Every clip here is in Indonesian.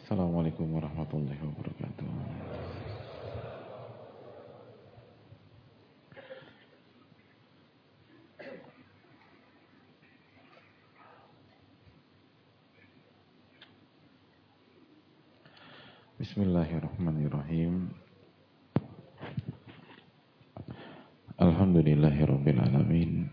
Assalamualaikum warahmatullahi wabarakatuh. Bismillahirrahmanirrahim. Alhamdulillahirabbil alamin.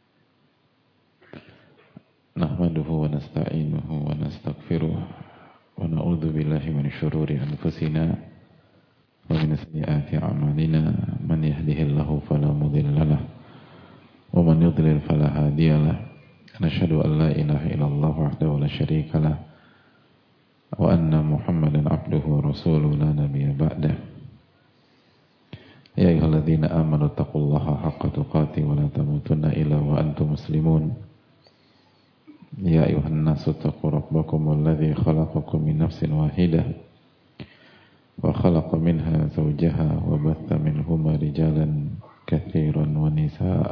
Nahmaduhu wa nasta'inuhu wa nastaghfiruh. ونعوذ بالله من شرور أنفسنا ومن سيئات أعمالنا من يهده الله فلا مضل له ومن يضلل فلا هادي له نشهد أن لا إله إلا الله وحده لا شريك له وأن محمدا عبده ورسوله لا نبي بعده يا أيها الذين آمنوا اتقوا الله حق تقاته ولا تموتن إلا وأنتم مسلمون يا أيها الناس اتقوا ربكم الذي خلقكم من نفس واحدة وخلق منها زوجها وبث منهما رجالا كثيرا ونساء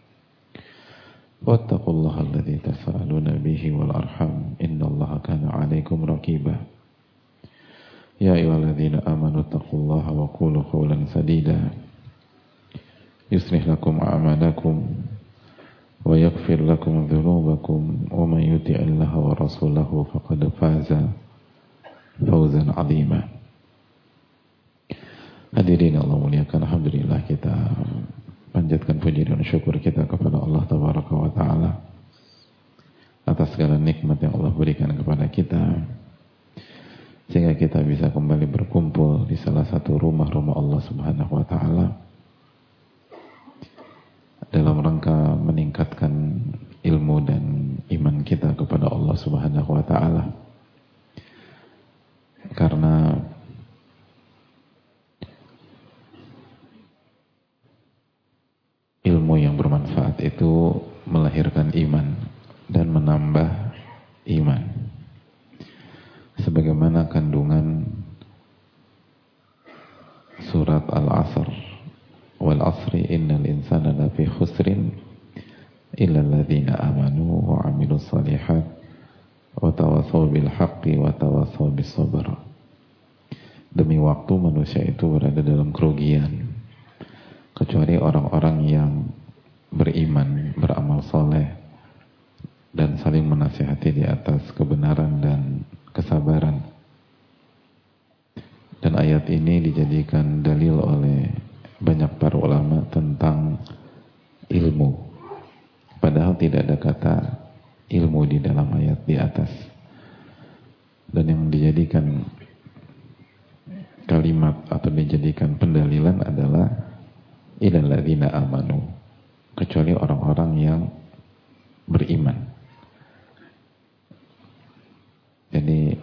واتقوا الله الذي تساءلون به والأرحام إن الله كان عليكم رقيبا يا أيها الذين آمنوا اتقوا الله وقولوا قولا سديدا يصلح لكم أعمالكم ويغفر لكم ذنوبكم ومن يطع الله ورسوله فقد فاز فوزا عظيما. Hadirin Allah muliakan, alhamdulillah kita panjatkan puji dan syukur kita kepada Allah tabaraka wa taala atas segala nikmat yang Allah berikan kepada kita sehingga kita bisa kembali berkumpul di salah satu rumah-rumah Allah Subhanahu wa taala dalam rangka meningkatkan ilmu dan iman kita kepada Allah Subhanahu wa taala. Karena ilmu yang bermanfaat itu melahirkan iman dan menambah iman. Sebagaimana kandungan surat Al-Asr, wal asri innal insana lafi khusrin illa alladhina amanu wa amilus salihat wa tawasaw bil haqqi wa tawasaw bis sabr. Demi waktu manusia itu berada dalam kerugian kecuali orang-orang yang beriman, beramal soleh dan saling menasihati di atas kebenaran dan kesabaran. Dan ayat ini dijadikan dalil oleh banyak para ulama tentang ilmu, padahal tidak ada kata ilmu di dalam ayat di atas. Dan yang dijadikan kalimat atau dijadikan pendalilan adalah illal ladzina amanu, kecuali orang-orang yang beriman. Jadi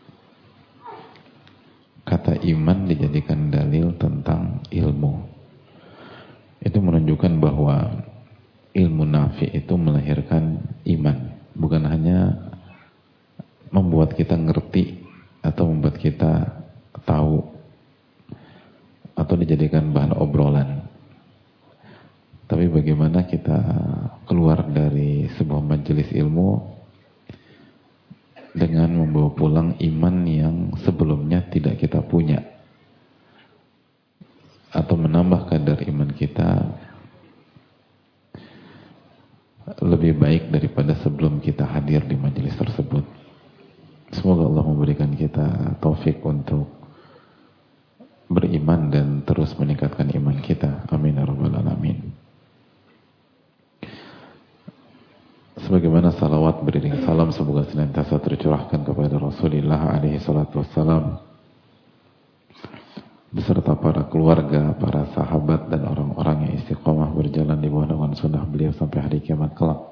kata iman dijadikan dalil tentang ilmu. Itu menunjukkan bahwa ilmu nafi itu melahirkan iman, bukan hanya membuat kita ngerti atau membuat kita tahu atau dijadikan bahan obrolan, tapi bagaimana kita keluar dari sebuah majelis ilmu dengan membawa pulang iman yang sebelumnya tidak kita punya, atau menambah kadar iman kita lebih baik daripada sebelum kita hadir di majelis tersebut. Semoga Allah memberikan kita taufik untuk beriman dan terus meningkatkan iman kita. Amin ya rabbal alamin. Sebagaimana salawat beriring salam semoga senantiasa tercurahkan kepada Rasulullah alaihi salatu wassalam beserta para keluarga, para sahabat dan orang-orang yang istiqomah berjalan di bawah naungan sunnah beliau sampai hari kiamat kelak.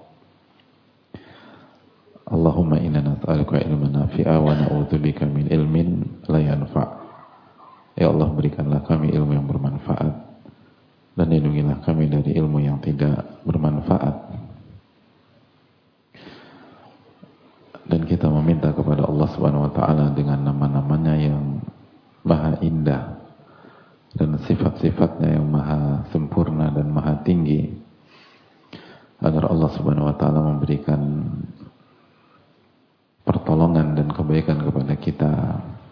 Allahumma inna nas'aluka ilman nafi'a wa na'udzubika min ilmin la yanfa'. Ya Allah, berikanlah kami ilmu yang bermanfaat dan lindungilah kami dari ilmu yang tidak bermanfaat. Dan kita meminta kepada Allah Subhanahu wa taala dengan nama-namanya yang maha indah dan sifat-sifatnya yang maha sempurna dan maha tinggi, agar Allah Subhanahu wa taala memberikan pertolongan dan kebaikan kepada kita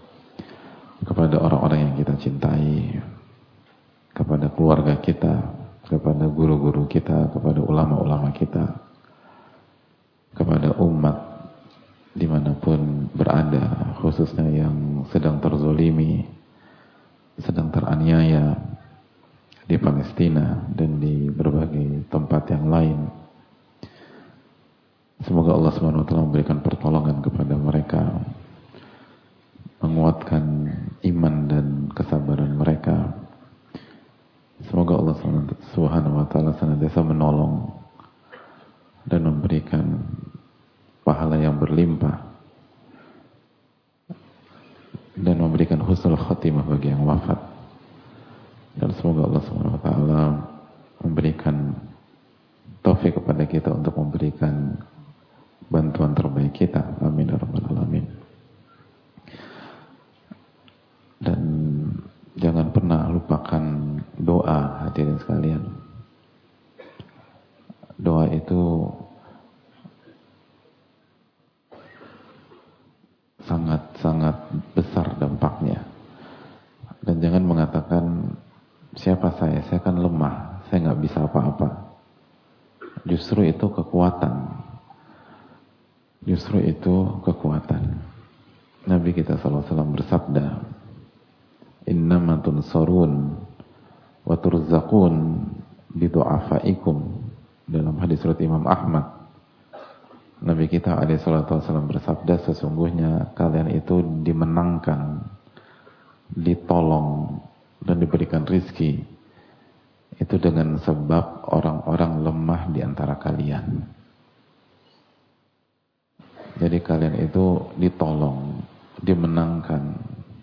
kepada orang-orang yang kita cintai, kepada keluarga kita, kepada guru-guru kita, kepada ulama-ulama kita, kepada umat dimanapun berada, khususnya yang sedang terzolimi, sedang teraniaya di Palestina dan di berbagai tempat yang lain. Semoga Allah SWT memberikan pertolongan kepada mereka, menguatkan iman dan kesabaran mereka. Semoga Allah SWT senantiasa menolong dan memberikan pahala yang berlimpah dan memberikan husnul khatimah bagi yang wafat. Dan semoga Allah SWT memberikan taufik kepada kita untuk memberikan bantuan terbaik kita. Amin ya rabbal alamin. Dan jangan pernah lupakan doa, hadirin sekalian. Doa itu sangat-sangat besar dampaknya. Dan jangan mengatakan, siapa saya kan lemah, saya nggak bisa apa-apa. Justru itu kekuatan. Justru itu kekuatan. Nabi kita SAW bersabda, innama tunsarun wa turzaqun bidu'afaikum. Dalam hadis surat Imam Ahmad, Nabi kita SAW bersabda, sesungguhnya kalian itu dimenangkan, ditolong dan diberikan rizki itu dengan sebab orang-orang lemah di antara kalian. Jadi kalian itu ditolong, dimenangkan,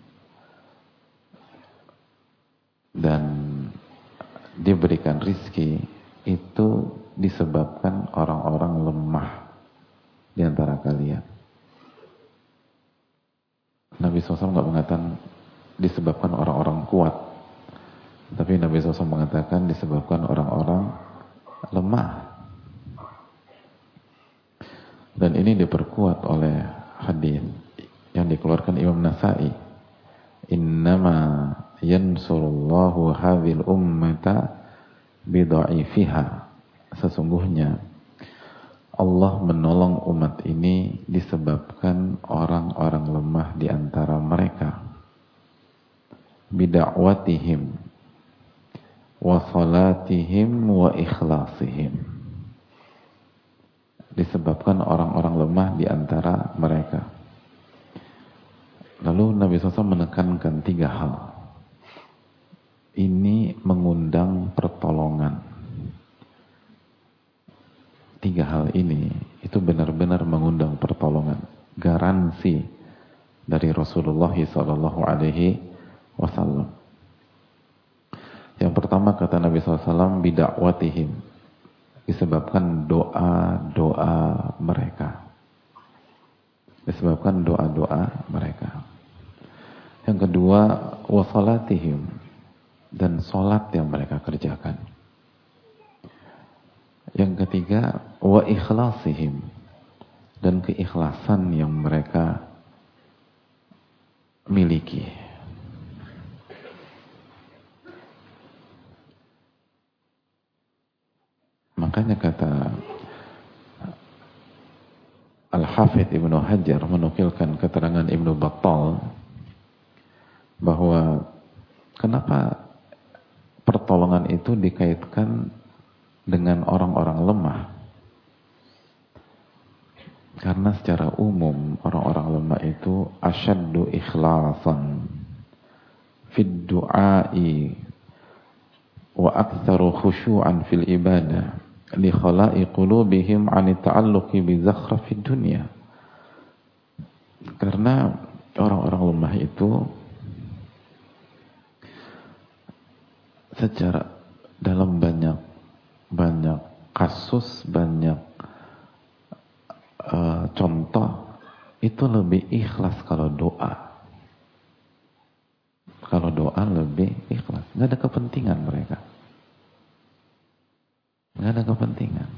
dan diberikan rizki itu disebabkan orang-orang lemah di antara kalian. Nabi SAW nggak mengatakan disebabkan orang-orang kuat, tapi Nabi SAW mengatakan disebabkan orang-orang lemah. Dan ini diperkuat oleh hadis yang dikeluarkan Imam Nasa'i. Innama yansurullahu hadhil ummata bidha'ifiha. Sesungguhnya Allah menolong umat ini disebabkan orang-orang lemah di antara mereka. Bida'watihim wa salatihim wa ikhlasihim. Disebabkan orang-orang lemah di antara mereka. Lalu Nabi SAW menekankan 3 hal. Ini mengundang pertolongan. 3 hal ini itu benar-benar mengundang pertolongan. Garansi dari Rasulullah SAW. Yang pertama kata Nabi SAW, bidakwatihim. Disebabkan doa-doa mereka. Disebabkan doa-doa mereka. Yang kedua, wasalatihim. Dan sholat yang mereka kerjakan. Yang ketiga, wa ikhlasihim. Dan keikhlasan yang mereka miliki. Makanya kata Al-Hafidh Ibnu Hajar menukilkan keterangan Ibnu Battal bahwa kenapa pertolongan itu dikaitkan dengan orang-orang lemah. Karena secara umum orang-orang lemah itu asyaddu ikhlasan fid du'ai wa aktsaru khusyu'an fil ibadah li khala'i qulubihim 'an ta'alluqi bi zakhrafid dunya. Karena orang-orang lemah itu secara dalam banyak kasus, banyak contoh itu lebih ikhlas kalau doa. Kalau doa lebih ikhlas, nggak ada kepentingan mereka. Nggak ada kepentingan.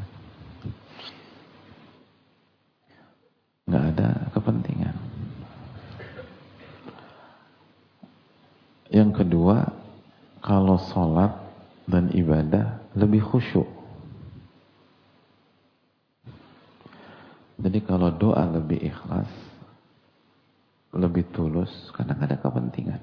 Nggak ada kepentingan. Yang kedua, kalau sholat dan ibadah lebih khusyuk. Jadi kalau doa lebih ikhlas, lebih tulus, karena gak ada kepentingan.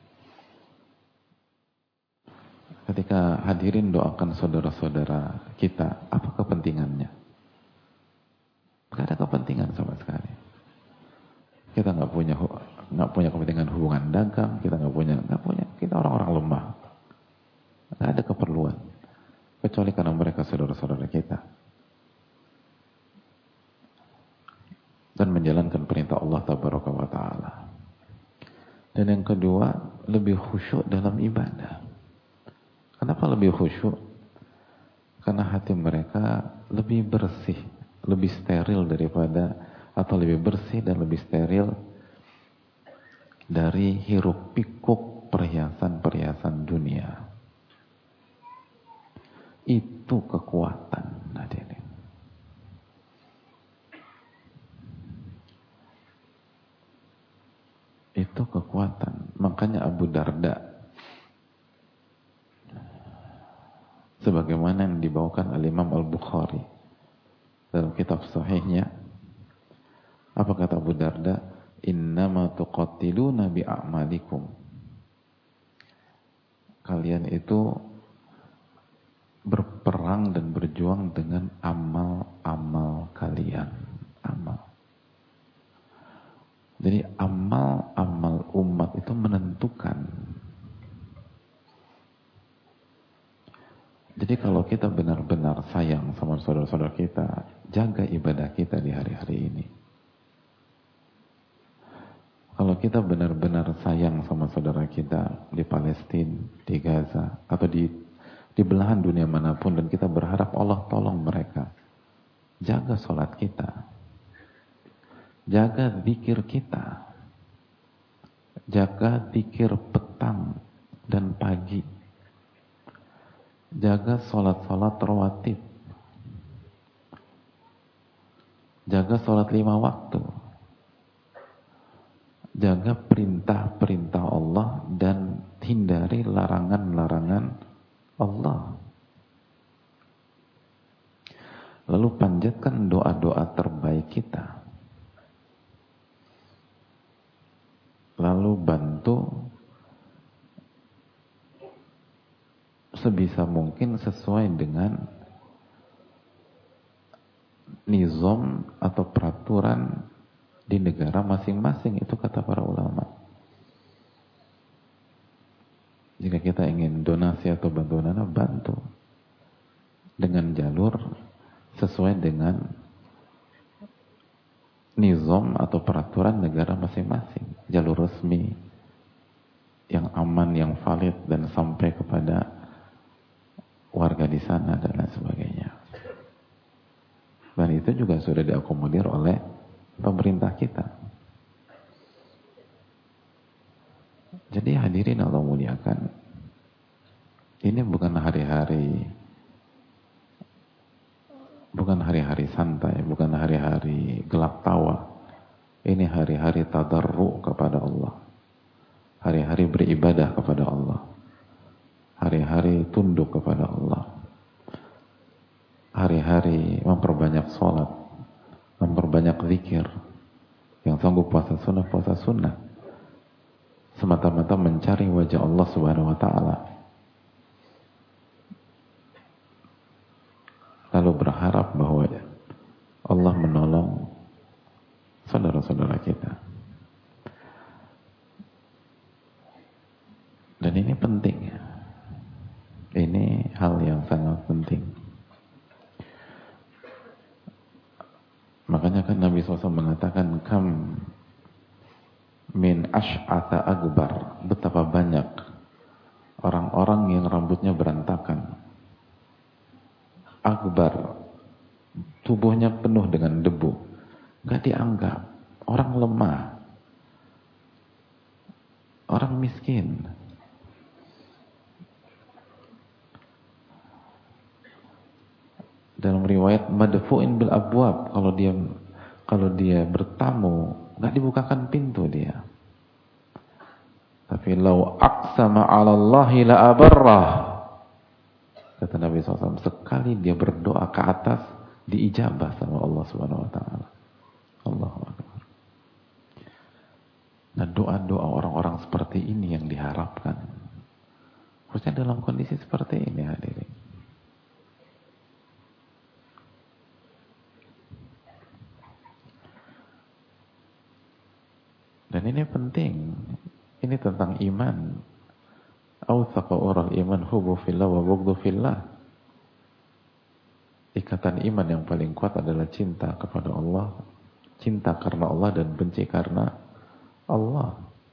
Ketika hadirin doakan saudara-saudara kita, apa kepentingannya? Gak ada kepentingan sama sekali. Kita nggak punya kepentingan hubungan dagang, kita nggak punya, kita orang-orang lemah, nggak ada keperluan, kecuali karena mereka saudara-saudara kita dan menjalankan perintah Allah Tabaraka wa Ta'ala. Dan yang kedua, lebih khusyuk dalam ibadah. Kenapa lebih khusyuk? Karena hati mereka lebih bersih, lebih steril daripada, atau lebih bersih dan lebih steril dari hiruk pikuk perhiasan-perhiasan dunia. Itu kekuatan, hadirin. Itu kekuatan. Makanya Abu Darda, sebagaimana yang dibawakan oleh Imam Al-Bukhari dalam kitab sahihnya, apa kata Abu Darda? Innama tuqatiluna bi'a'malikum. Kalian itu berperang dan berjuang dengan amal-amal kalian. Amal. Jadi amal-amal umat itu menentukan. Jadi kalau kita benar-benar sayang sama saudara-saudara kita, jaga ibadah kita di hari-hari ini. Kalau kita benar-benar sayang sama saudara kita di Palestina, di Gaza, atau di belahan dunia manapun, dan kita berharap Allah tolong mereka, jaga sholat kita, jaga zikir kita, jaga zikir petang dan pagi, jaga sholat-sholat rawatib, jaga sholat 5 waktu, jaga perintah-perintah Allah dan hindari larangan-larangan Allah. Lalu panjatkan doa-doa terbaik kita. Lalu bantu sebisa mungkin sesuai dengan nizam atau peraturan di negara masing-masing, itu kata para ulama. Jika kita ingin donasi atau bantuan, bantu dengan jalur sesuai dengan nizam atau peraturan negara masing-masing, jalur resmi yang aman, yang valid, dan sampai kepada warga di sana dan lain sebagainya. Dan itu juga sudah diakomodir oleh pemerintah kita. Jadi hadirin Allah muliakan, ini bukan hari-hari santai, bukan hari-hari gelap tawa. Ini hari-hari tadarru kepada Allah, hari-hari beribadah kepada Allah, hari-hari tunduk kepada Allah, hari-hari memperbanyak sholat, memperbanyak zikir. Yang sanggup puasa sunnah, semata-mata mencari wajah Allah Subhanahu wa Ta'ala, lalu berharap bahwa Allah menolong saudara-saudara kita. Dan ini penting, ini hal yang sangat penting. Makanya kan Nabi SAW mengatakan, kam min ash'ata akbar, betapa banyak orang-orang yang rambutnya berantakan, akbar, tubuhnya penuh dengan debu, gak dianggap, orang lemah, orang miskin. Dalam riwayat madfu'in bil abwab, kalau dia bertamu nggak dibukakan pintu dia. Tapi Tapi lau aqsama 'ala Allahi la abarrah. Kata Nabi SAW, sekali dia berdoa ke atas, diijabah sama Allah Subhanahu wa taala. Allahu akbar. Nah, doa-doa orang-orang seperti ini yang diharapkan. Khususnya dalam kondisi seperti ini, hadirin. Dan ini penting. Ini tentang iman. Awthaqa ural iman hubbu fillah wa bughdhu fillah. Ikatan iman yang paling kuat adalah cinta kepada Allah, cinta karena Allah dan benci karena Allah.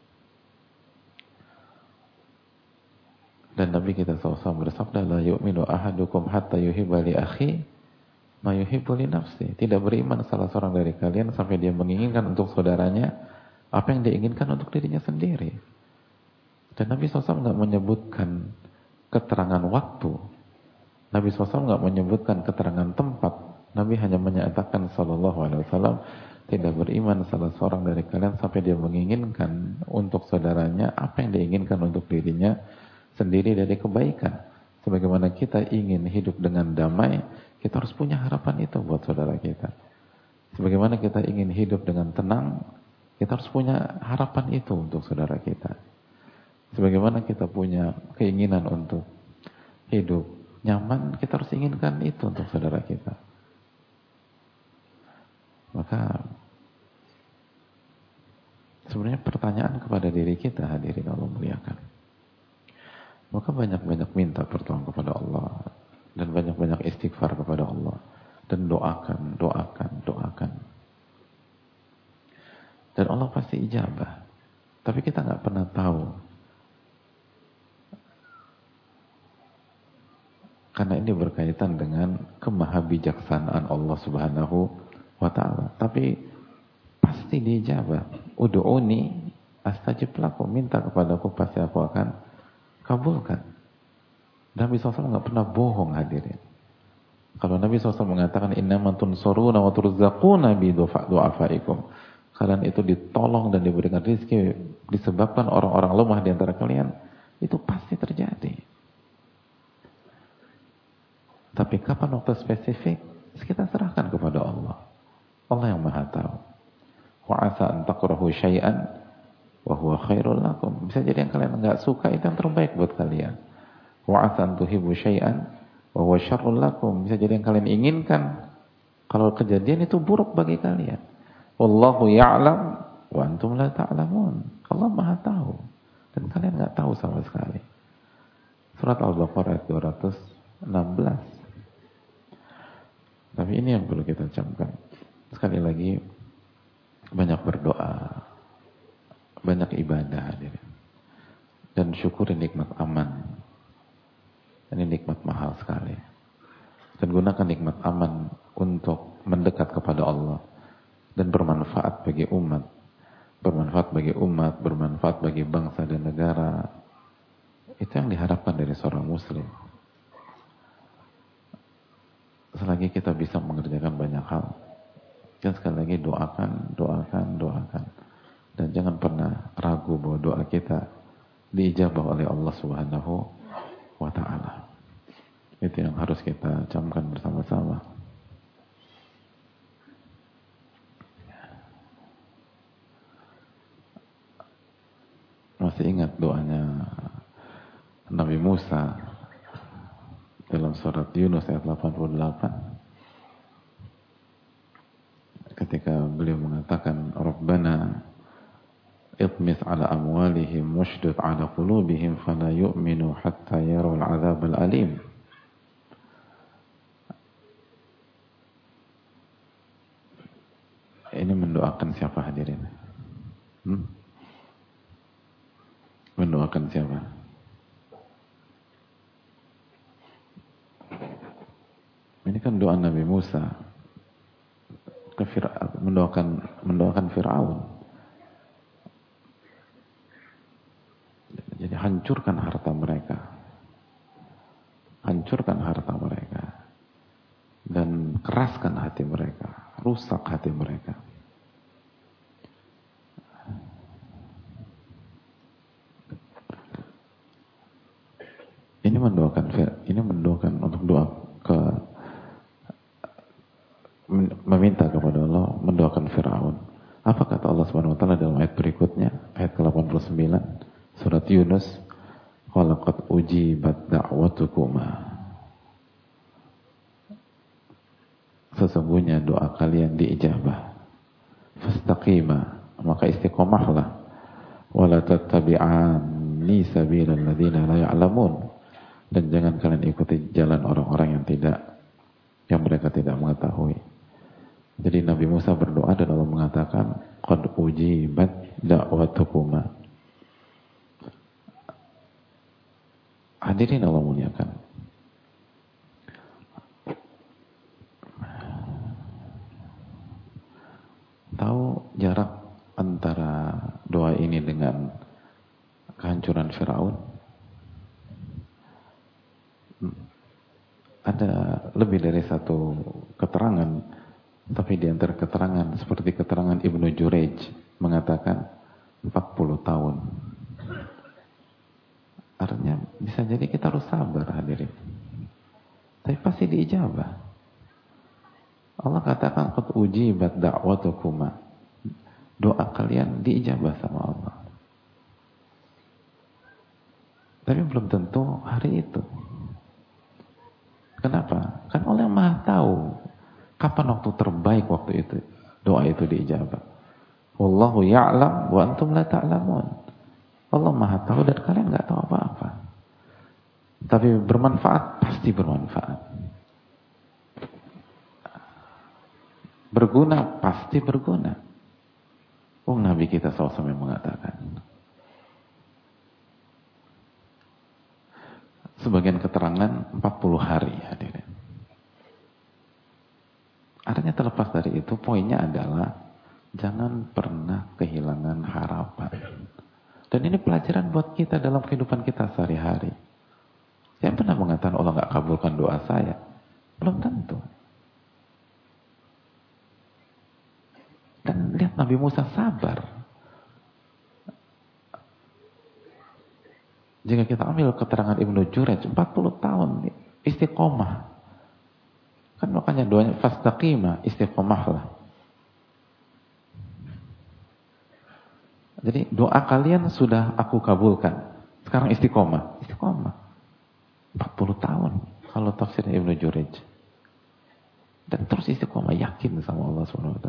Dan Nabi kita SAW bersabda, la yu'minu ahadukum hatta yuhibba li akhi ma yuhibbu li nafsi. Tidak beriman salah seorang dari kalian sampai dia menginginkan untuk saudaranya apa yang dia inginkan untuk dirinya sendiri. Dan Nabi SAW nggak menyebutkan keterangan waktu. Nabi SAW nggak menyebutkan keterangan tempat. Nabi hanya menyatakan SAW tidak beriman salah seorang dari kalian sampai dia menginginkan untuk saudaranya apa yang dia inginkan untuk dirinya sendiri dari kebaikan. Sebagaimana kita ingin hidup dengan damai, kita harus punya harapan itu buat saudara kita. Sebagaimana kita ingin hidup dengan tenang, kita harus punya harapan itu untuk saudara kita. Sebagaimana kita punya keinginan untuk hidup nyaman, kita harus inginkan itu untuk saudara kita. Maka sebenarnya pertanyaan kepada diri kita, hadirin Allah muliakan. Maka banyak-banyak minta pertolongan kepada Allah dan banyak-banyak istighfar kepada Allah dan doakan. Dan Allah pasti ijabah. Tapi kita nggak pernah tahu. Karena ini berkaitan dengan kemahabijaksanaan Allah Subhanahu wa ta'ala. Tapi pasti diijabah. Ud'uni astajib lakum, minta kepadaku pasti aku akan kabulkan. Nabi SAW nggak pernah bohong, hadirin. Kalau Nabi SAW mengatakan innaman tunsuruna wa turzaquna bi du'afaikum, kalian itu ditolong dan diberikan rezeki disebabkan orang-orang lemah di antara kalian, itu pasti terjadi. Tapi kapan waktu spesifik, kita serahkan kepada Allah. Allah yang Maha tahu. Wa asa an takrahu syai'an wa huwa khairul lakum. Bisa jadi yang kalian enggak suka itu yang terbaik buat kalian. Wa asa an tuhibbu syai'an wa huwa syarrul lakum. Bisa jadi yang kalian inginkan, kalau kejadian itu buruk bagi kalian. Wallahu ya'lam wa antum la ta'lamun. Allah Maha tahu dan kalian enggak tahu sama sekali. Surat Al-Baqarah 216. Tapi ini yang perlu kita camkan. Sekali lagi, banyak berdoa, banyak ibadah, dan syukuri nikmat aman. Ini nikmat mahal sekali. Dan gunakan nikmat aman untuk mendekat kepada Allah dan bermanfaat bagi umat, bermanfaat bagi bangsa dan negara. Itu yang diharapkan dari seorang muslim. Selagi kita bisa mengerjakan banyak hal, dan sekali lagi doakan. Dan jangan pernah ragu bahwa doa kita diijabah oleh Allah Subhanahu wa ta'ala. Itu yang harus kita camkan bersama-sama. Masih ingat doanya Nabi Musa dalam surat Yunus ayat 88, ketika beliau mengatakan Rabbana itmis ala amwalihim washdud ala qulubihim fala yu'minu hatta yarawul azab al-alim. Ini mendoakan siapa, hadirin? Mendoakan siapa? Ini kan doa Nabi Musa ke mendoakan Fir'aun. Jadi hancurkan harta mereka. Dan keraskan hati mereka, rusak hati mereka. ini mendoakan untuk doa ke meminta kepada Allah, mendoakan Fir'aun. Apa kata Allah Subhanahu wa taala dalam ayat berikutnya, ayat ke-89 surat Yunus, "Qalaqad ujibat da'watukuma." Sesungguhnya doa kalian diijabah. Fastaqima, maka istiqomahlah. Wala tattabi'anni sabilal ladzina la ya'lamun. Dan jangan kalian ikuti jalan orang-orang yang mereka tidak mengetahui. Jadi Nabi Musa berdoa dan Allah mengatakan qad ujibat da'watukuma. Hadirin Allah muliakan. Tahu jarak antara doa ini dengan kehancuran Firaun? Ada lebih dari satu keterangan, tapi di antara keterangan seperti keterangan Ibnu Jurayj mengatakan 40 tahun. Artinya bisa jadi kita harus sabar, hadirin. Tapi pasti diijabah. Allah katakan qad ujibat da'watukuma. Doa kalian diijabah sama Allah. Tapi belum tentu hari itu. Kenapa? Kan Allah yang Maha tahu kapan waktu terbaik waktu itu doa itu diijabah. Wallahu ya'lam wa antum la ta'lamun. Allah Maha tahu dan kalian enggak tahu apa-apa. Tapi bermanfaat, pasti bermanfaat. Berguna, pasti berguna. Nabi kita SAW mengatakan. Sebagian keterangan 40 hari, hadirin. Artinya terlepas dari itu, poinnya adalah jangan pernah kehilangan harapan. Dan ini pelajaran buat kita dalam kehidupan kita sehari-hari. Saya pernah mengatakan Allah nggak kabulkan doa saya. Belum tentu. Dan lihat Nabi Musa sabar. Jika kita ambil keterangan Ibnu Jurayj 40 tahun istiqomah. Kan makanya doanya fastaqima, istiqomahlah. Jadi doa kalian sudah aku kabulkan. Sekarang istiqomah. Istiqomah. 40 tahun kalau tafsirnya Ibnu Jurayj. Dan terus istiqomah, yakin sama Allah SWT.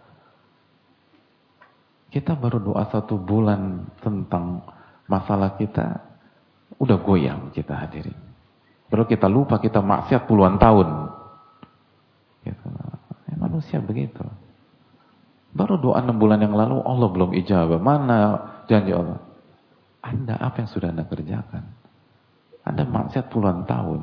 Kita baru doa 1 bulan tentang masalah kita, udah goyang kita hadirin. Baru kita lupa kita maksiat puluhan tahun. Gitu. Manusia begitu. Baru doa 6 bulan yang lalu Allah belum ijabah. Mana janji Allah? Anda apa yang sudah Anda kerjakan? Anda maksiat puluhan tahun.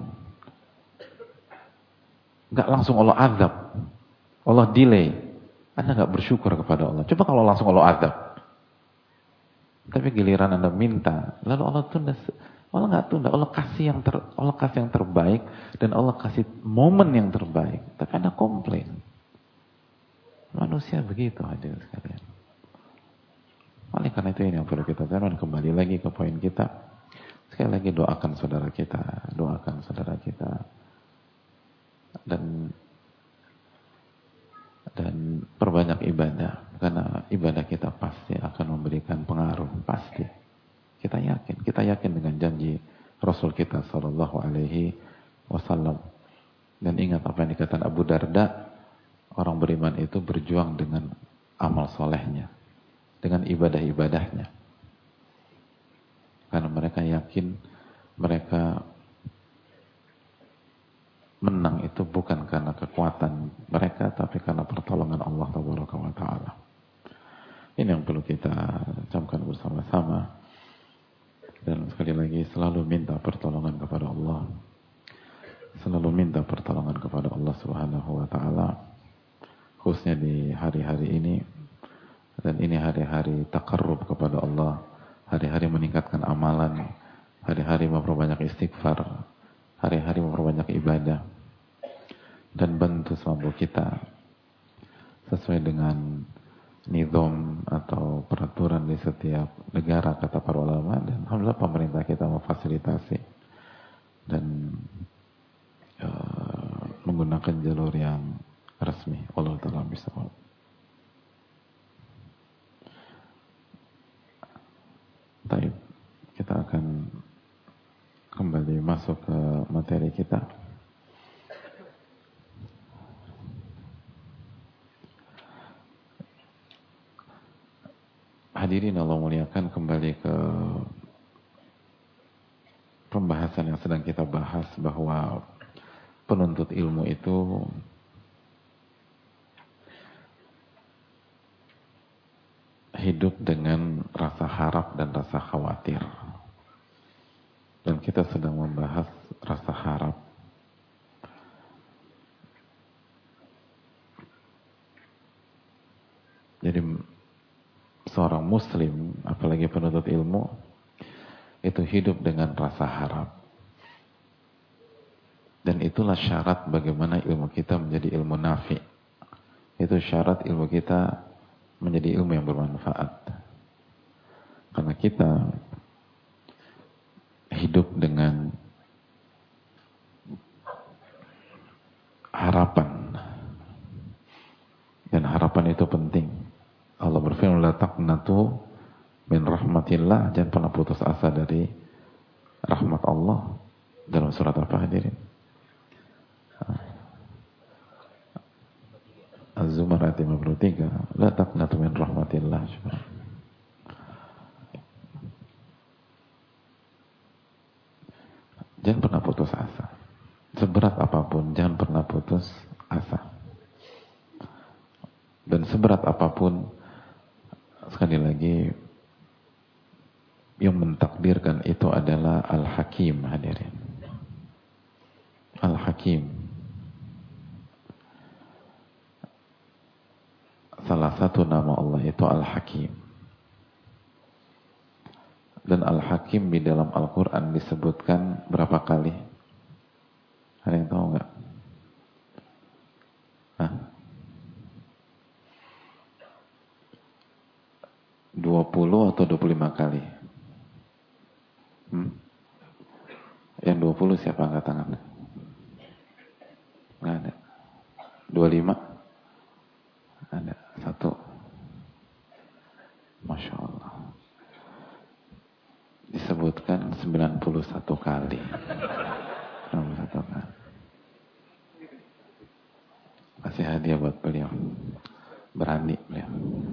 Gak langsung Allah azab. Allah delay. Anda gak bersyukur kepada Allah. Coba kalau langsung Allah azab. Tapi giliran Anda minta, lalu Allah tunda. Allah gak tunda. Allah kasih yang terbaik dan Allah kasih momen yang terbaik. Tapi Anda komplain. Manusia begitu hadirin sekalian. Oleh karena itu ini yang perlu kita tahu. Kembali lagi ke poin kita. Sekali lagi doakan saudara kita. Doakan saudara kita. Dan perbanyak ibadah. Karena ibadah kita pasti akan memberikan pengaruh. Pasti. Kita yakin dengan janji Rasul kita sallallahu alaihi wasallam. Dan ingat apa yang dikatakan Abu Darda, orang beriman itu berjuang dengan amal solehnya, dengan ibadah-ibadahnya. Karena mereka yakin mereka menang itu bukan karena kekuatan mereka, tapi karena pertolongan Allah Taala. Ini yang perlu kita camkan bersama-sama. Dan sekali lagi selalu minta pertolongan kepada Allah. Selalu minta pertolongan kepada Allah Subhanahu wa taala. Khususnya di hari-hari ini. Dan ini hari-hari takarrub kepada Allah. Hari-hari meningkatkan amalan. Hari-hari memperbanyak istighfar. Hari-hari memperbanyak ibadah. Dan bantu semampu kita. Sesuai dengan nizam atau peraturan di setiap negara kata para ulama. Dan alhamdulillah pemerintah kita memfasilitasi. Hadirin Allah muliakan, kembali ke pembahasan yang sedang kita bahas, bahwa penuntut ilmu itu hidup dengan rasa harap dan rasa khawatir. Dan kita sedang membahas rasa harap. Jadi seorang muslim, apalagi penuntut ilmu, itu hidup dengan rasa harap. Dan itulah syarat bagaimana ilmu kita menjadi ilmu nafi. Itu syarat ilmu kita menjadi ilmu yang bermanfaat. Karena kita hidup dengan harapan. Dan harapan itu penting. Allah berfirman, la taqnatu min rahmatillah, jangan pernah putus asa dari rahmat Allah. Dalam surat apa hadirin? Az-Zumar ayat 53, la taqnatu min rahmatillah. Jangan pernah putus asa. Seberat apapun, jangan pernah putus asa. Dan seberat apapun, sekali lagi, yang mentakdirkan itu adalah Al-Hakim, hadirin. Al-Hakim. Salah satu nama Allah itu Al-Hakim. Dan Al-Hakim di dalam Al-Quran disebutkan berapa kali? Ada yang tahu nggak? Hah? 20 atau 25 kali? Yang 20 siapa angkat tangan? Nggak ada. 25? Ada. 1. Masya Allah. Disebutkan 91 kali. 91 kali. Kasih hadiah buat beliau. Berani beliau.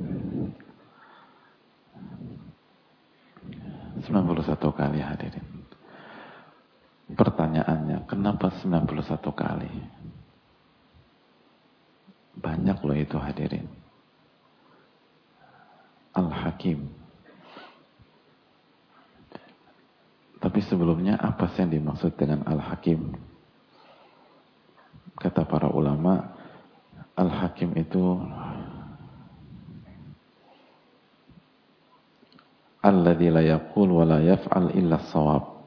91 kali hadirin. Pertanyaannya, kenapa 91 kali? Banyak loh itu hadirin. Al-Hakim. Tapi sebelumnya apa sih yang dimaksud dengan Al-Hakim? Kata para ulama, Al-Hakim itu alladzi la yaqul wa la yaf'al illa shawab.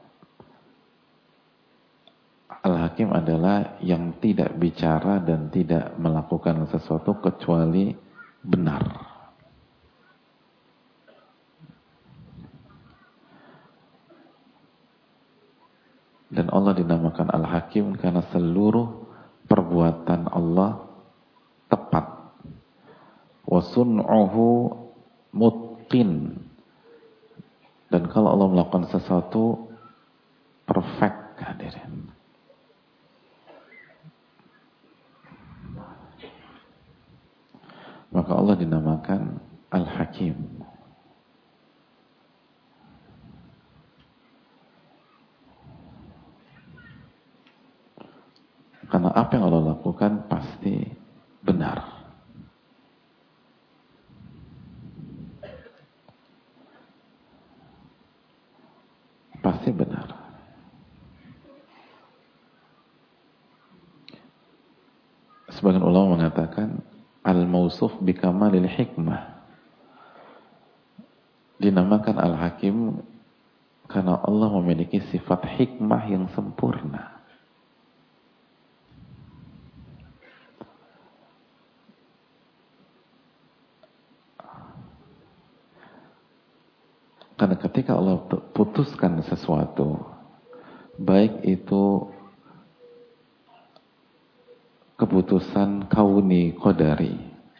Al-Hakim adalah yang tidak bicara dan tidak melakukan sesuatu kecuali benar. Dan Allah dinamakan Al-Hakim karena seluruh perbuatan Allah tepat. Wa sun'uhu mutqin. Dan kalau Allah melakukan sesuatu perfect, hadirin. Maka Allah dinamakan Al-Hakim. Karena apa yang Allah lakukan pasti benar. Pasti benar. Sebagian ulama mengatakan al-mausuf bikamalil hikmah. Dinamakan Al-Hakim karena Allah memiliki sifat hikmah yang sempurna. Karena ketika Allah putuskan sesuatu, baik itu keputusan kauni qadari,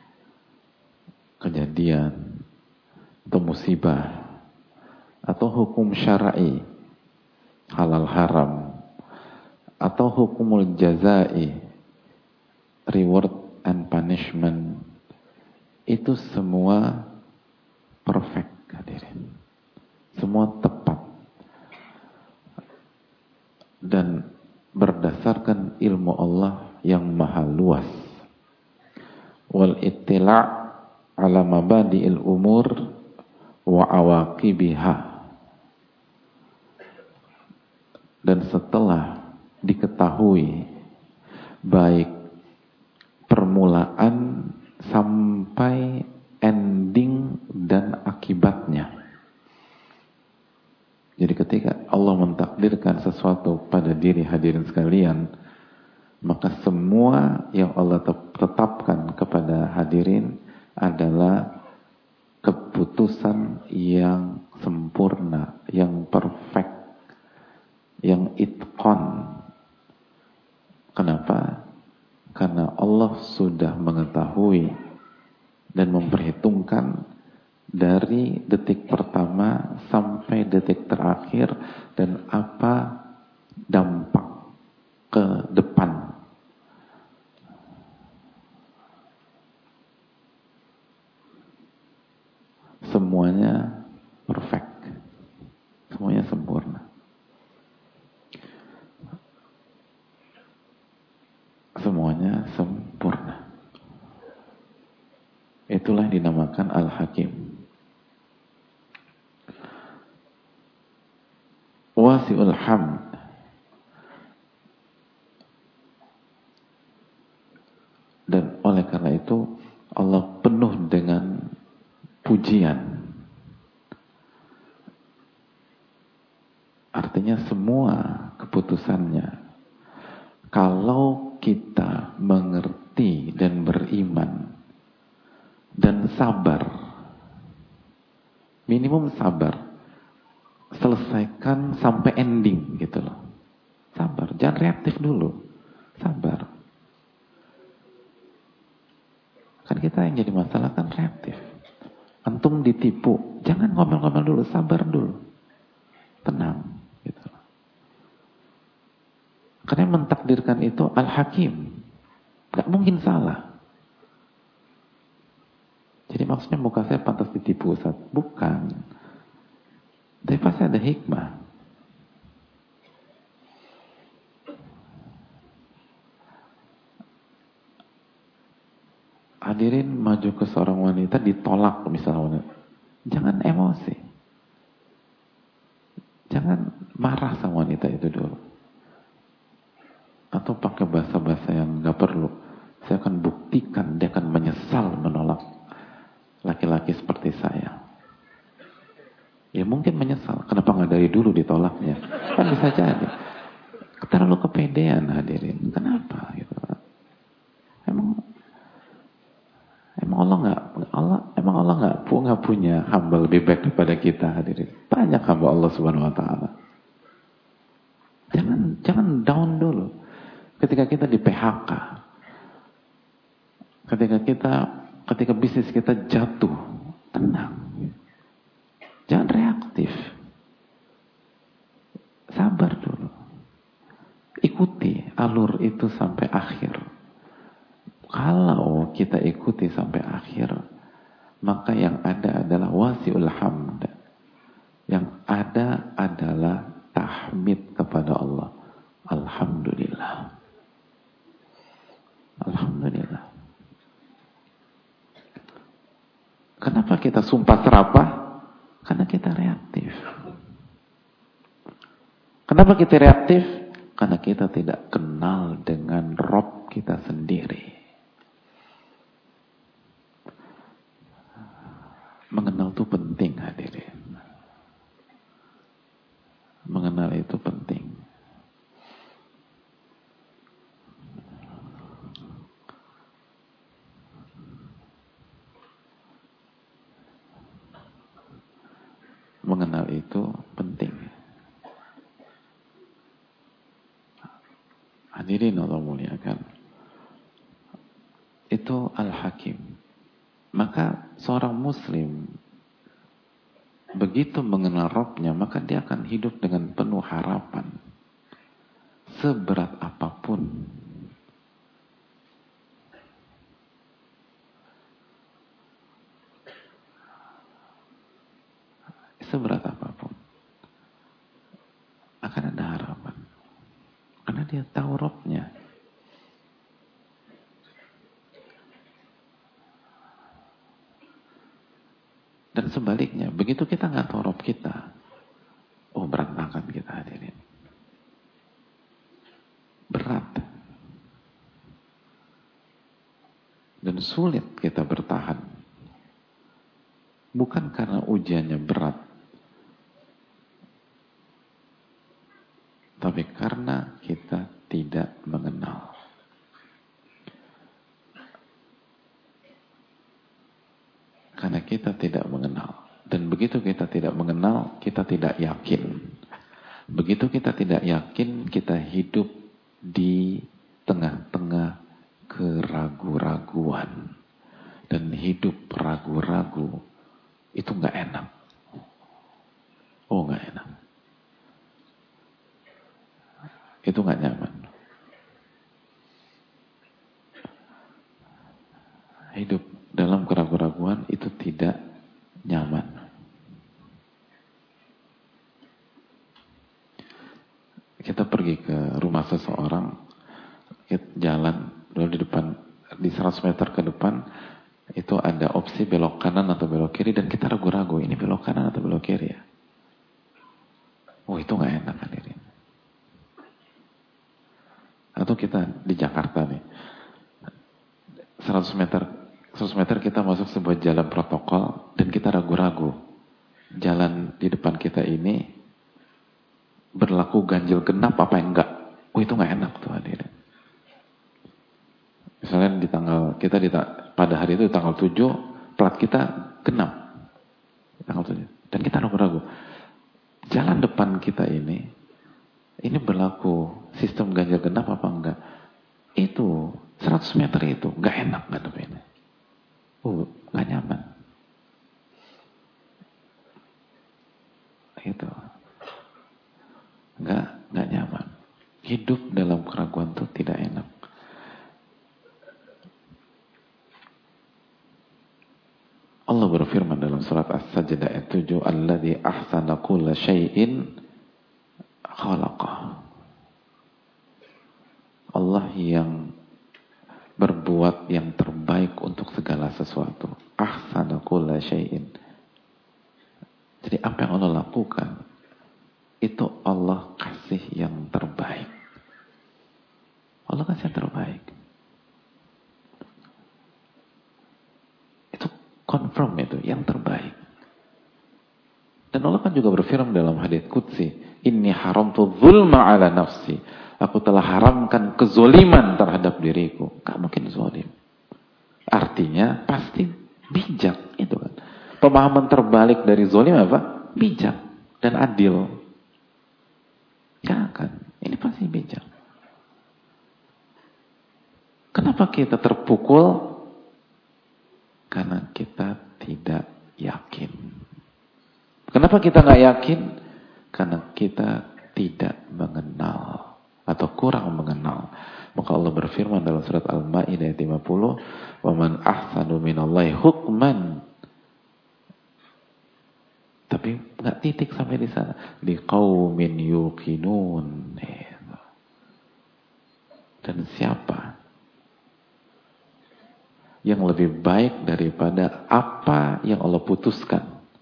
kejadian atau musibah, atau hukum syar'i, halal haram, atau hukumul jazai, reward and punishment, itu semua perfect. dan berdasarkan ilmu Allah yang maha luas. Wal ittila' ala mabadi'il umur wa awaqibiha. Dan setelah diketahui baik permulaan sampai ending dan akibatnya. Jadi ketika Allah mentakdirkan sesuatu pada diri hadirin sekalian, maka semua yang Allah tetapkan kepada hadirin adalah keputusan yang sempurna, yang perfect, yang itqan. Kenapa? Karena Allah sudah mengetahui dan memperhitungkan dari detik pertama sampai detik terakhir dan apa dampak ke depan. Semuanya perfect. Semuanya sempurna. Semuanya sempurna. Itulah yang dinamakan Al-Hakim. Wasi'ul hamd. Dan oleh karena itu Allah penuh dengan pujian. Artinya semua keputusannya, kalau kita mengerti dan beriman dan sabar, minimum sabar, selesaikan sampai ending gitu loh. Sabar, jangan reaktif dulu. Sabar. Kan kita yang jadi masalah kan reaktif. Antum ditipu, jangan ngomel-ngomel dulu, sabar dulu. Tenang gitu loh. Karena yang mentakdirkan itu Al-Hakim. Gak mungkin salah. Jadi maksudnya muka saya pantas ditipu, Ustaz? Bukan. Tapi pasti ada hikmah. Hadirin maju ke seorang wanita, ditolak misalnya wanita. Jangan emosi. Jangan marah sama wanita itu dulu. Atau pakai bahasa-bahasa yang gak perlu. Saya akan buktikan dia akan menyesal menolak laki-laki seperti saya. Ya mungkin menyesal. Kenapa gak dari dulu ditolaknya? Kan bisa jadi. Terlalu kepedean hadirin. Kenapa? Gitu. Emang Allah nggak punya hamba lebih baik daripada kita hadirin. Banyak hamba Allah Subhanahu Wa Taala. Jangan down dulu. Ketika kita di PHK, ketika bisnis kita jatuh, tenang. Jangan reaktif. Sabar dulu. Ikuti alur itu sampai akhir. Kalau kita ikuti sampai akhir, maka yang ada adalah wasi'ul hamd. Yang ada adalah tahmid kepada Allah. Alhamdulillah. Alhamdulillah. Kenapa kita sumpah serapah? Karena kita reaktif. Kenapa kita reaktif? Karena kita tidak kenal dengan Rob kita sendiri. Mengenal itu penting hadirin. Mengenal itu penting. Mengenal itu penting. Hadirin Allah muliakan. Itu Al-Hakim. Maka seorang muslim begitu mengenal Rabbnya, maka dia akan hidup dengan penuh harapan. Seberat apapun. Seberat apapun. Akan ada harapan. lihat tahu Robnya. Dan sebaliknya, begitu kita nggak tahu Rob kita, oh berantakan kita hadirin. Berat. Dan sulit kita bertahan. Bukan karena ujiannya berat, tapi karena kita tidak mengenal. Karena kita tidak mengenal. Dan begitu kita tidak mengenal, kita tidak yakin. Begitu kita tidak yakin, kita hidup di tengah-tengah keraguan-raguan. Dan hidup ragu-ragu itu nggak enak. Oh, nggak enak. Itu nggak nyaman. Hidup dalam keraguan-raguan itu tidak nyaman. Kita pergi ke rumah seseorang, kita jalan, lalu di depan, di 100 meter ke depan, itu ada opsi belok kanan atau belok kiri, dan kita ragu-ragu, ini belok kanan atau belok kiri ya? Oh, itu nggak enak hadirin. Atau kita di Jakarta nih, 100 meter kita masuk sebuah jalan protokol, dan kita ragu-ragu. Jalan di depan kita ini berlaku ganjil genap apa enggak? Oh, itu nggak enak tuh hadirin. Misalnya pada hari itu tanggal 7, plat kita genap. Tanggal 7. Dan kita ragu-ragu. Jalan depan kita ini berlaku sistem ganjil genap apa enggak? Itu 100 meter itu nggak enak ngadepinnya. Oh, nggak nyaman. Itu nggak nyaman. Hidup dalam keraguan itu tidak enak. Allah berfirman dalam surat As-Sajdah ayat 7, "Alladzi ahsana kulla syai'in khalaqah." Allah yang berbuat yang terbaik untuk segala sesuatu. Ahsana kulla syai'in. Jadi apa yang Allah lakukan, itu Allah kasih yang terbaik. Allah kasih yang terbaik. Itu confirm itu, yang terbaik. Dan Allah kan juga berfirman dalam hadits qudsi, "Inni haramtu dzulma ala nafsi." Aku telah haramkan kezoliman terhadap diriku. Gak mungkin zolim. Artinya pasti bijak itu kan. Pemahaman terbalik dari zolim apa? Bijak dan adil. Jangan, ini pasti bijak. Kenapa kita terpukul? Karena kita tidak yakin. Kenapa kita nggak yakin? Karena kita tidak mengenal atau kurang mengenal. Maka Allah berfirman dalam surat Al-Maidah ayat 50, "Wa man ahsanu minallahi hukman." Tapi nggak titik sampai di sana. Liqaumin yuqinun. Dan siapa yang lebih baik daripada apa yang Allah putuskan?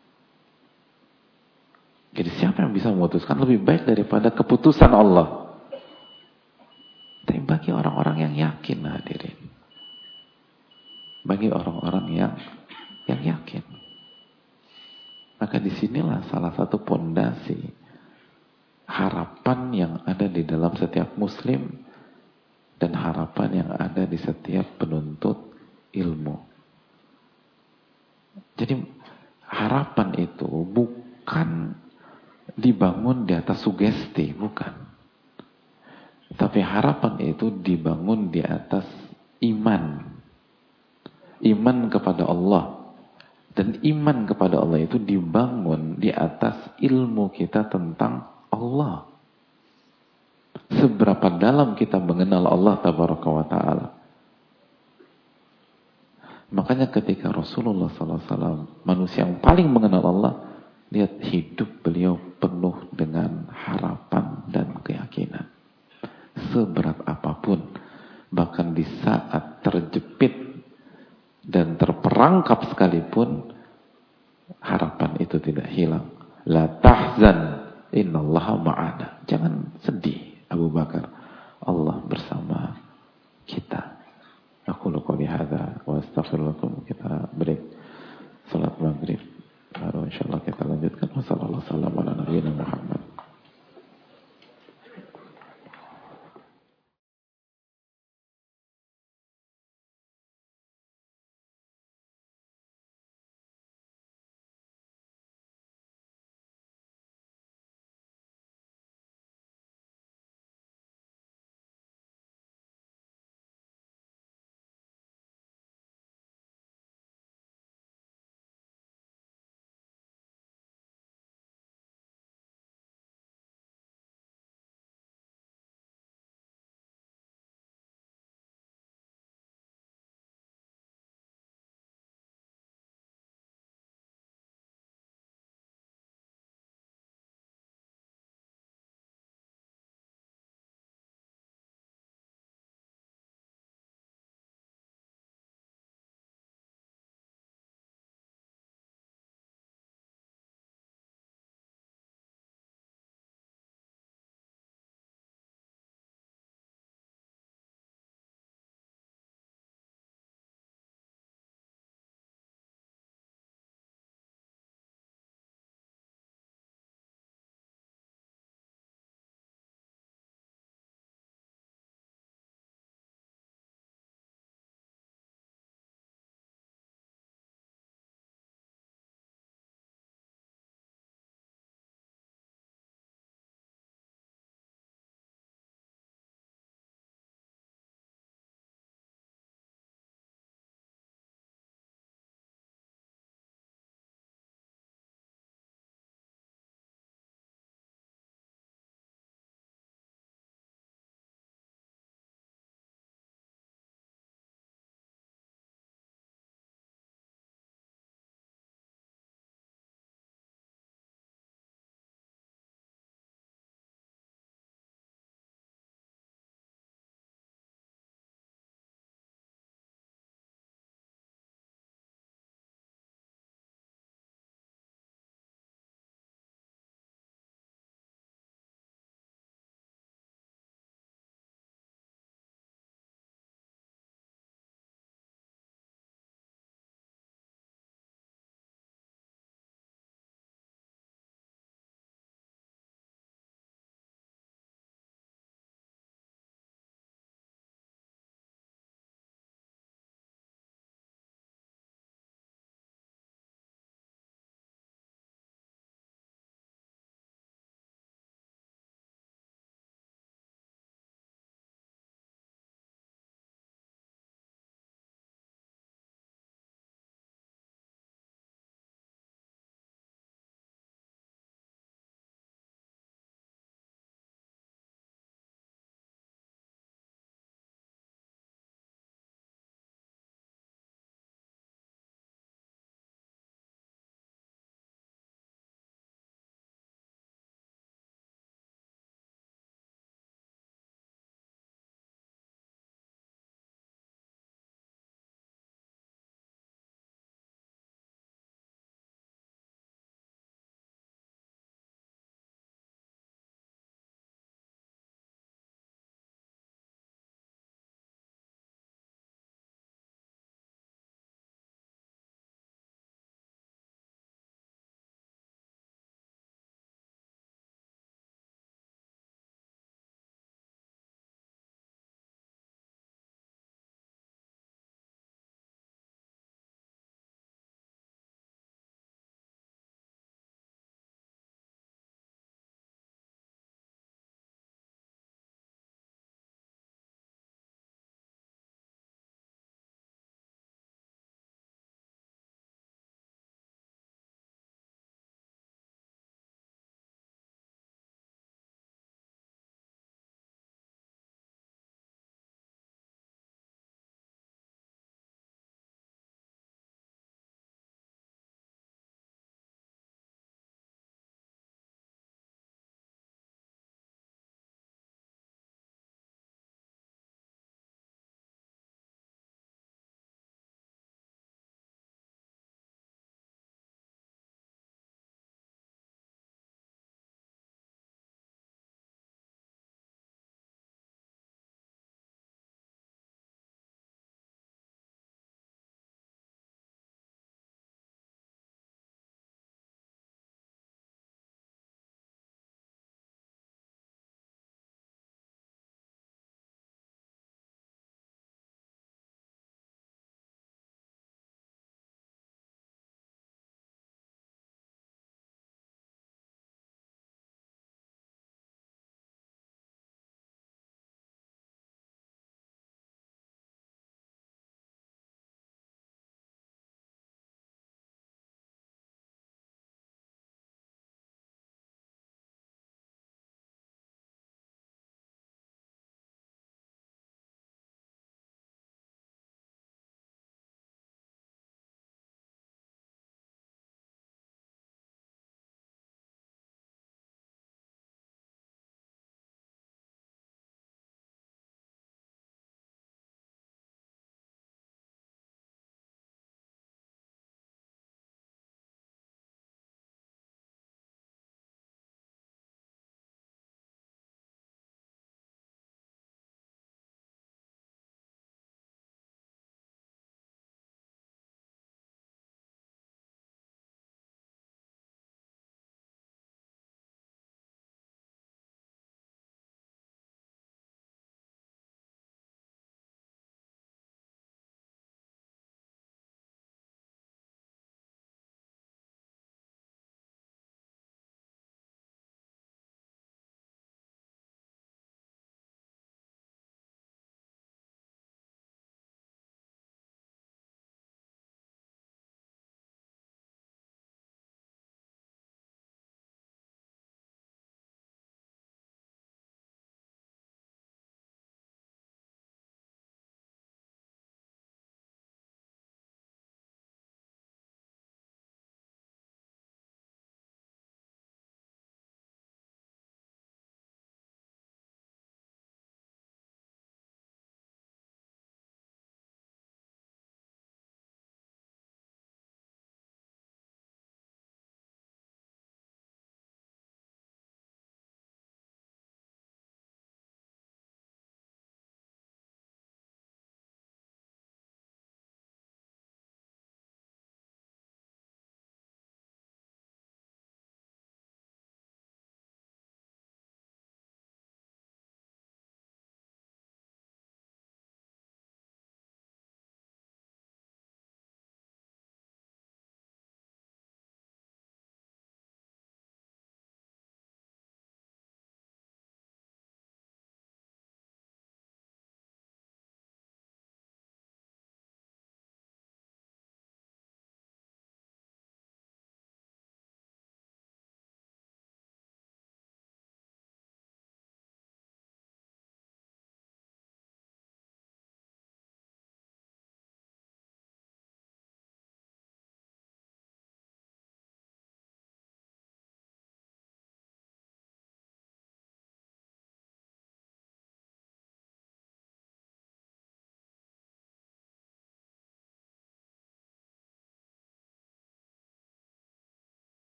Jadi siapa yang bisa memutuskan lebih baik daripada keputusan Allah? Tapi bagi orang-orang yang yakin hadirin. Bagi orang-orang yang yakin. Maka disinilah salah satu pondasi harapan yang ada di dalam setiap muslim dan harapan yang ada di setiap penuntut ilmu. Jadi harapan itu bukan dibangun di atas sugesti, bukan. Tapi harapan itu dibangun di atas iman. Iman kepada Allah. Dan iman kepada Allah itu dibangun di atas ilmu kita tentang Allah. Seberapa dalam kita mengenal Allah Tabaraka wa Ta'ala. Makanya ketika Rasulullah SAW, manusia yang paling mengenal Allah, lihat hidup beliau penuh dengan harapan dan keyakinan. merangkap sekalipun, harapan itu tidak hilang. La tahzan, innallaha ma'ana. Jangan sedih Abu Bakar, Allah bersama kita. Aku qouli hadza wa astaghfirullakum. Kita break salat maghrib, baru insyaallah kita lanjutkan. Wassalamualaikum warahmatullahi wabarakatuh.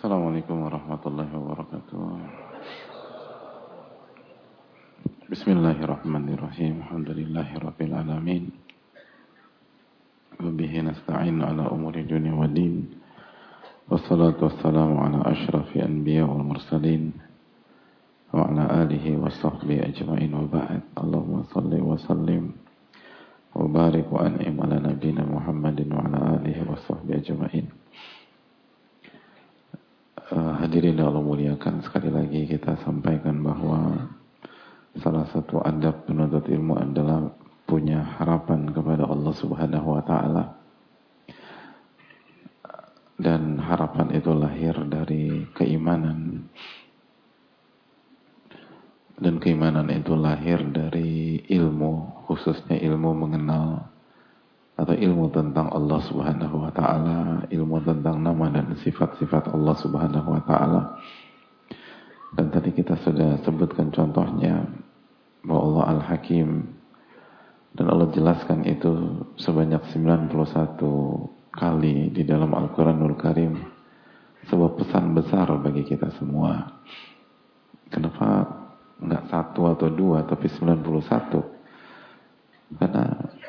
Assalamualaikum warahmatullahi wabarakatuh. Bismillahirrahmanirrahim. Alhamdulillahirabbil alamin. Wa bihi nasta'in ala umuri dunya waddin. Wassalatu wassalamu ala asyrafil anbiya wal mursalin wa ala alihi wa sahbihi ajma'in wa ba'd. Allahumma shalli wa sallim wa barik wa an'im ala nabiyyina Muhammadin wa ala alihi wa sahbihi ajma'in. Hadirin yang Allah muliakan, sekali lagi kita sampaikan bahwa salah satu adab penuntut ilmu adalah punya harapan kepada Allah Subhanahu wa taala. Dan harapan itu lahir dari keimanan. Dan keimanan itu lahir dari ilmu, khususnya ilmu mengenal atau ilmu tentang Allah Subhanahu wa taala, ilmu tentang nama dan sifat-sifat Allah Subhanahu wa taala. Dan tadi kita sudah sebutkan contohnya bahwa Allah Al-Hakim, dan Allah jelaskan itu sebanyak 91 kali di dalam Al-Qur'anul Karim, sebuah pesan besar bagi kita semua. Kenapa enggak satu atau dua tapi 91? Karena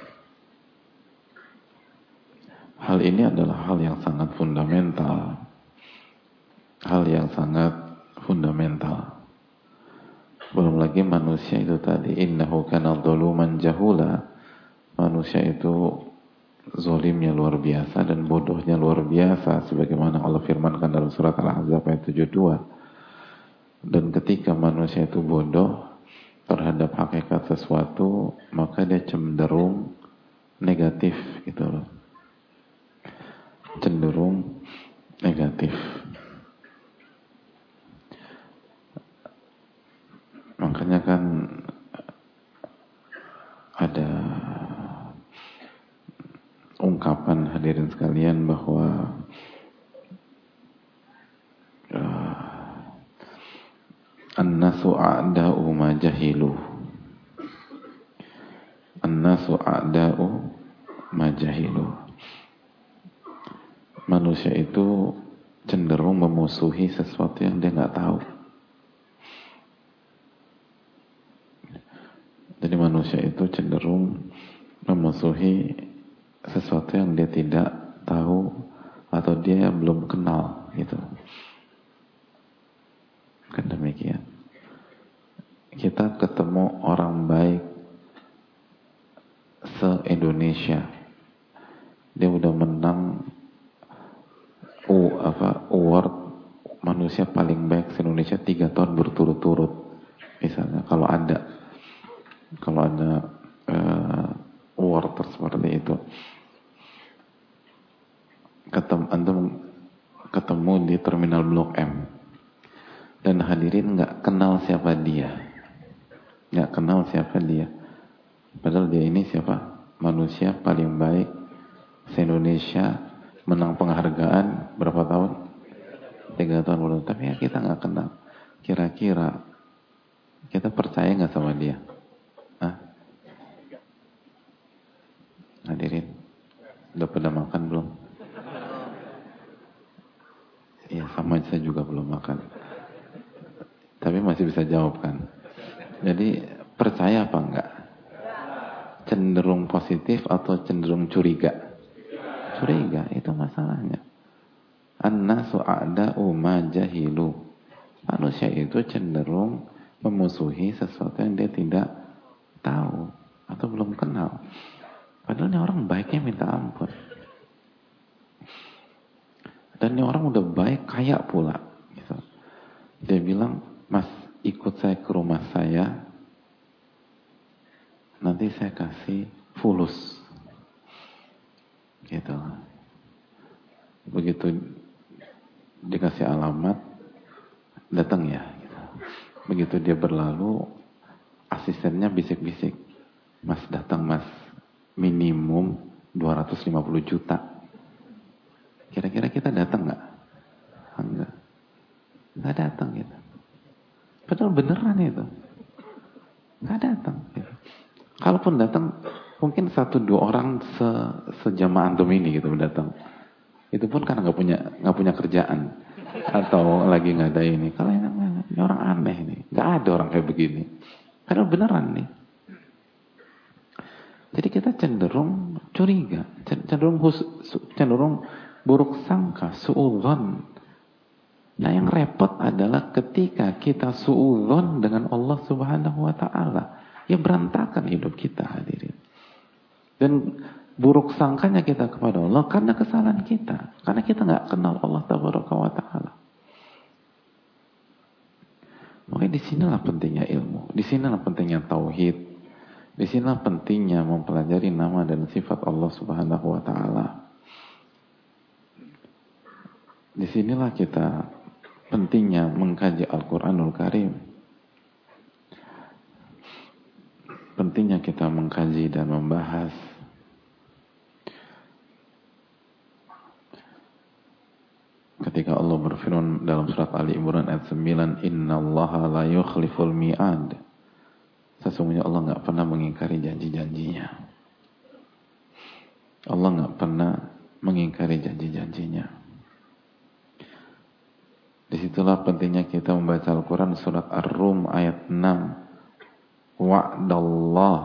hal ini adalah hal yang sangat fundamental. Hal yang sangat fundamental. Belum lagi manusia itu tadi, innahu kana dzaluman jahula. Manusia itu zalimnya luar biasa dan bodohnya luar biasa, sebagaimana Allah firmankan dalam surat Al-Ahzab ayat 72. Dan ketika manusia itu bodoh terhadap hakikat sesuatu, maka dia cenderung negatif gitu loh. Cenderung negatif. Makanya kan ada ungkapan, hadirin sekalian, bahwa an-nasu a'da'u ma jahilu. An-nasu a'da'u ma jahilu. Manusia itu cenderung memusuhi sesuatu yang dia nggak tahu. Jadi manusia itu cenderung memusuhi sesuatu yang dia tidak tahu atau dia belum kenal, gitu. Kan demikian. Kita ketemu orang baik se-Indonesia, dia udah menang award manusia paling baik se-Indonesia 3 tahun berturut-turut, misalnya. Kalau ada award seperti itu, ketemu di terminal Blok M, dan hadirin nggak kenal siapa dia, padahal dia ini siapa? Manusia paling baik se-Indonesia, menang penghargaan berapa tahun? 3 tahun belum. Tapi ya kita nggak kenal. Kira-kira kita percaya nggak sama dia? Hadirin, udah pada makan belum? Ya, sama, saya juga belum makan. Tapi masih bisa jawab kan? Jadi percaya apa enggak? Cenderung positif atau cenderung curiga? Curiga, itu masalahnya. An-nasu a'da'u ma jahilu. Manusia itu cenderung memusuhi sesuatu yang dia tidak tahu atau belum kenal. Padahal ini orang baiknya minta ampun. Dan ini orang udah baik, kaya pula. Gitu. Dia bilang, "Mas, ikut saya ke rumah saya, nanti saya kasih fulus." Gitu. Begitu dikasih alamat, datang ya. Gitu. Begitu dia berlalu, asistennya bisik-bisik, "Mas, datang mas, minimum 250 juta. Kira-kira kita datang nggak? Enggak. Nggak datang gitu. Padahal beneran itu. Nggak datang. Gitu. Kalaupun datang, mungkin 1-2 orang sejamaah antum ini gitu datang. Itu pun karena nggak punya kerjaan atau lagi nggak ada ini. Kalau ini orang aneh nih, nggak ada orang kayak begini. Karena beneran nih. Jadi kita cenderung curiga, cenderung buruk sangka, suudzon. Nah yang repot adalah ketika kita suudzon dengan Allah Subhanahu Wa Taala, ya berantakan hidup kita hadirin. Dan buruk sangkanya kita kepada Allah karena kesalahan kita, karena kita nggak kenal Allah Tabaraka Wa Taala. Makanya disinilah pentingnya ilmu, disinilah pentingnya tauhid, disinilah pentingnya mempelajari nama dan sifat Allah Subhanahu Wa Taala. Disinilah kita pentingnya mengkaji Al-Quranul Karim. Pentingnya kita mengkaji dan membahas. Ketika Allah berfirman dalam surat Ali Imran ayat 9, Innallaha la yukhliful mi'ad. Sesungguhnya Allah nggak pernah mengingkari janji-janjinya. Allah nggak pernah mengingkari janji-janjinya. Disitulah pentingnya kita membaca Al-Quran surat Ar-Rum ayat 6. Wa'dallah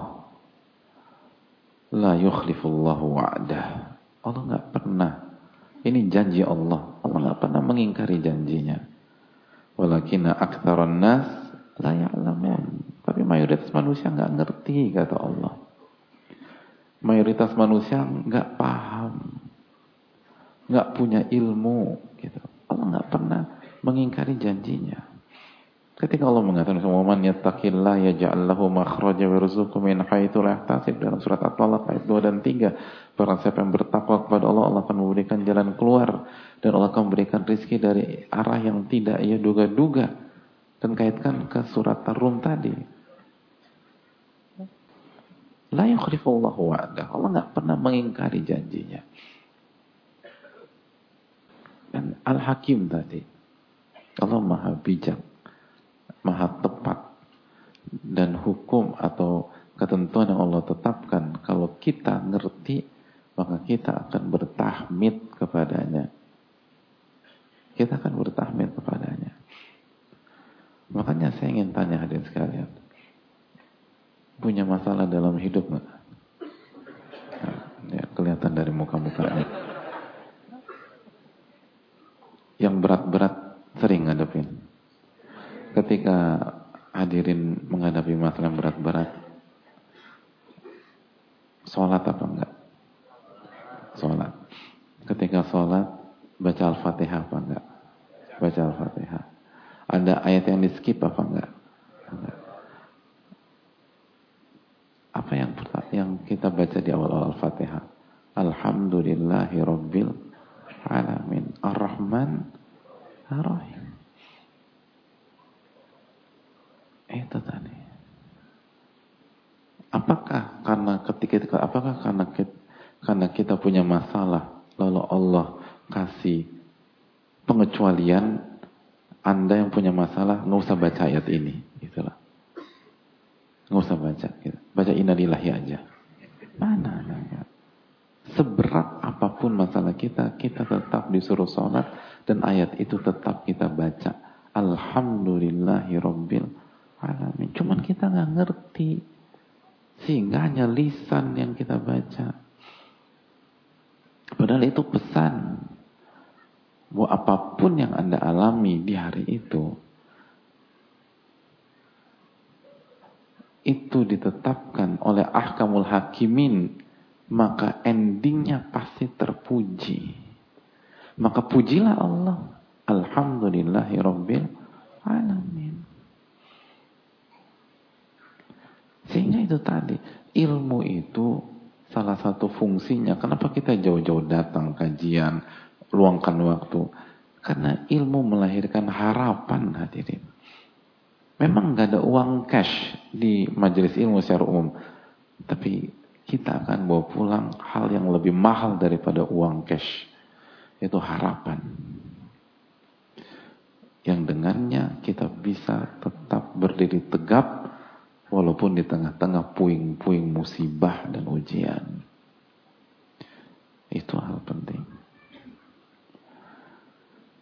la yukhlifullahu wa'dah. Allah nggak pernah. Ini janji Allah. Allah nggak pernah mengingkari janjinya. Walakinna aktsaran nas la ya'lamun. Tapi mayoritas manusia nggak ngerti kata Allah. Mayoritas manusia nggak paham, nggak punya ilmu. Gitu. Allah nggak pernah mengingkari janjinya. Ketika Allah mengatakan man yattaqillah yaj'al lahu makhraja wa yarzuqhu min haitsu la yahtasib dalam surat At-Talaq ayat 2 dan 3, barang siapa yang bertakwa kepada Allah, Allah akan memberikan jalan keluar dan Allah akan memberikan rezeki dari arah yang tidak ia duga-duga. Dan kaitkan ke surat Ar-Rum tadi. La yukhlifullahu wa'dah. Allah enggak pernah mengingkari janjinya. Dan Al-Hakim tadi, Allah maha bijak, maha tepat, dan hukum atau ketentuan yang Allah tetapkan, kalau kita ngerti, maka kita akan bertahmid kepadanya. Kita akan bertahmid kepadanya. Makanya saya ingin tanya hadirin sekalian, punya masalah dalam hidup nggak? Nah, ya, kelihatan dari muka-mukanya. Yang berat-berat sering ngadepin. Ketika hadirin menghadapi masalah yang berat-berat, sholat apa enggak? Sholat. Ketika sholat, baca Al-Fatihah apa enggak? Baca Al-Fatihah. Ada ayat yang di-skip apa enggak? Enggak. Apa yang kita baca di awal Al-Fatihah? Alhamdulillahi Rabbil Alamin Ar-Rahman Ar-Rahim. Itu tadi. Apakah karena kita punya masalah lalu Allah kasih pengecualian, Anda yang punya masalah nggak usah baca ayat ini, gitulah. Nggak usah baca, gitu. Baca innalillahi aja. Mana? Seberat apapun masalah kita tetap disuruh sholat dan ayat itu tetap kita baca. Alhamdulillahi Rabbil Alamin. Cuman kita nggak ngerti, sehingga hanya lisan yang kita baca. Padahal itu pesan bahwa apapun yang Anda alami di hari itu ditetapkan oleh ahkamul hakimin, maka endingnya pasti terpuji. Maka pujilah Allah. Alhamdulillahi Rabbil Alamin. Sehingga itu tadi, ilmu itu salah satu fungsinya. Kenapa kita jauh-jauh datang kajian, luangkan waktu? Karena ilmu melahirkan harapan, hadirin. Memang gak ada uang cash di majelis ilmu secara umum, tapi kita akan bawa pulang hal yang lebih mahal daripada uang cash, yaitu harapan. Yang dengannya kita bisa tetap berdiri tegap walaupun di tengah-tengah puing-puing musibah dan ujian. Itu hal penting.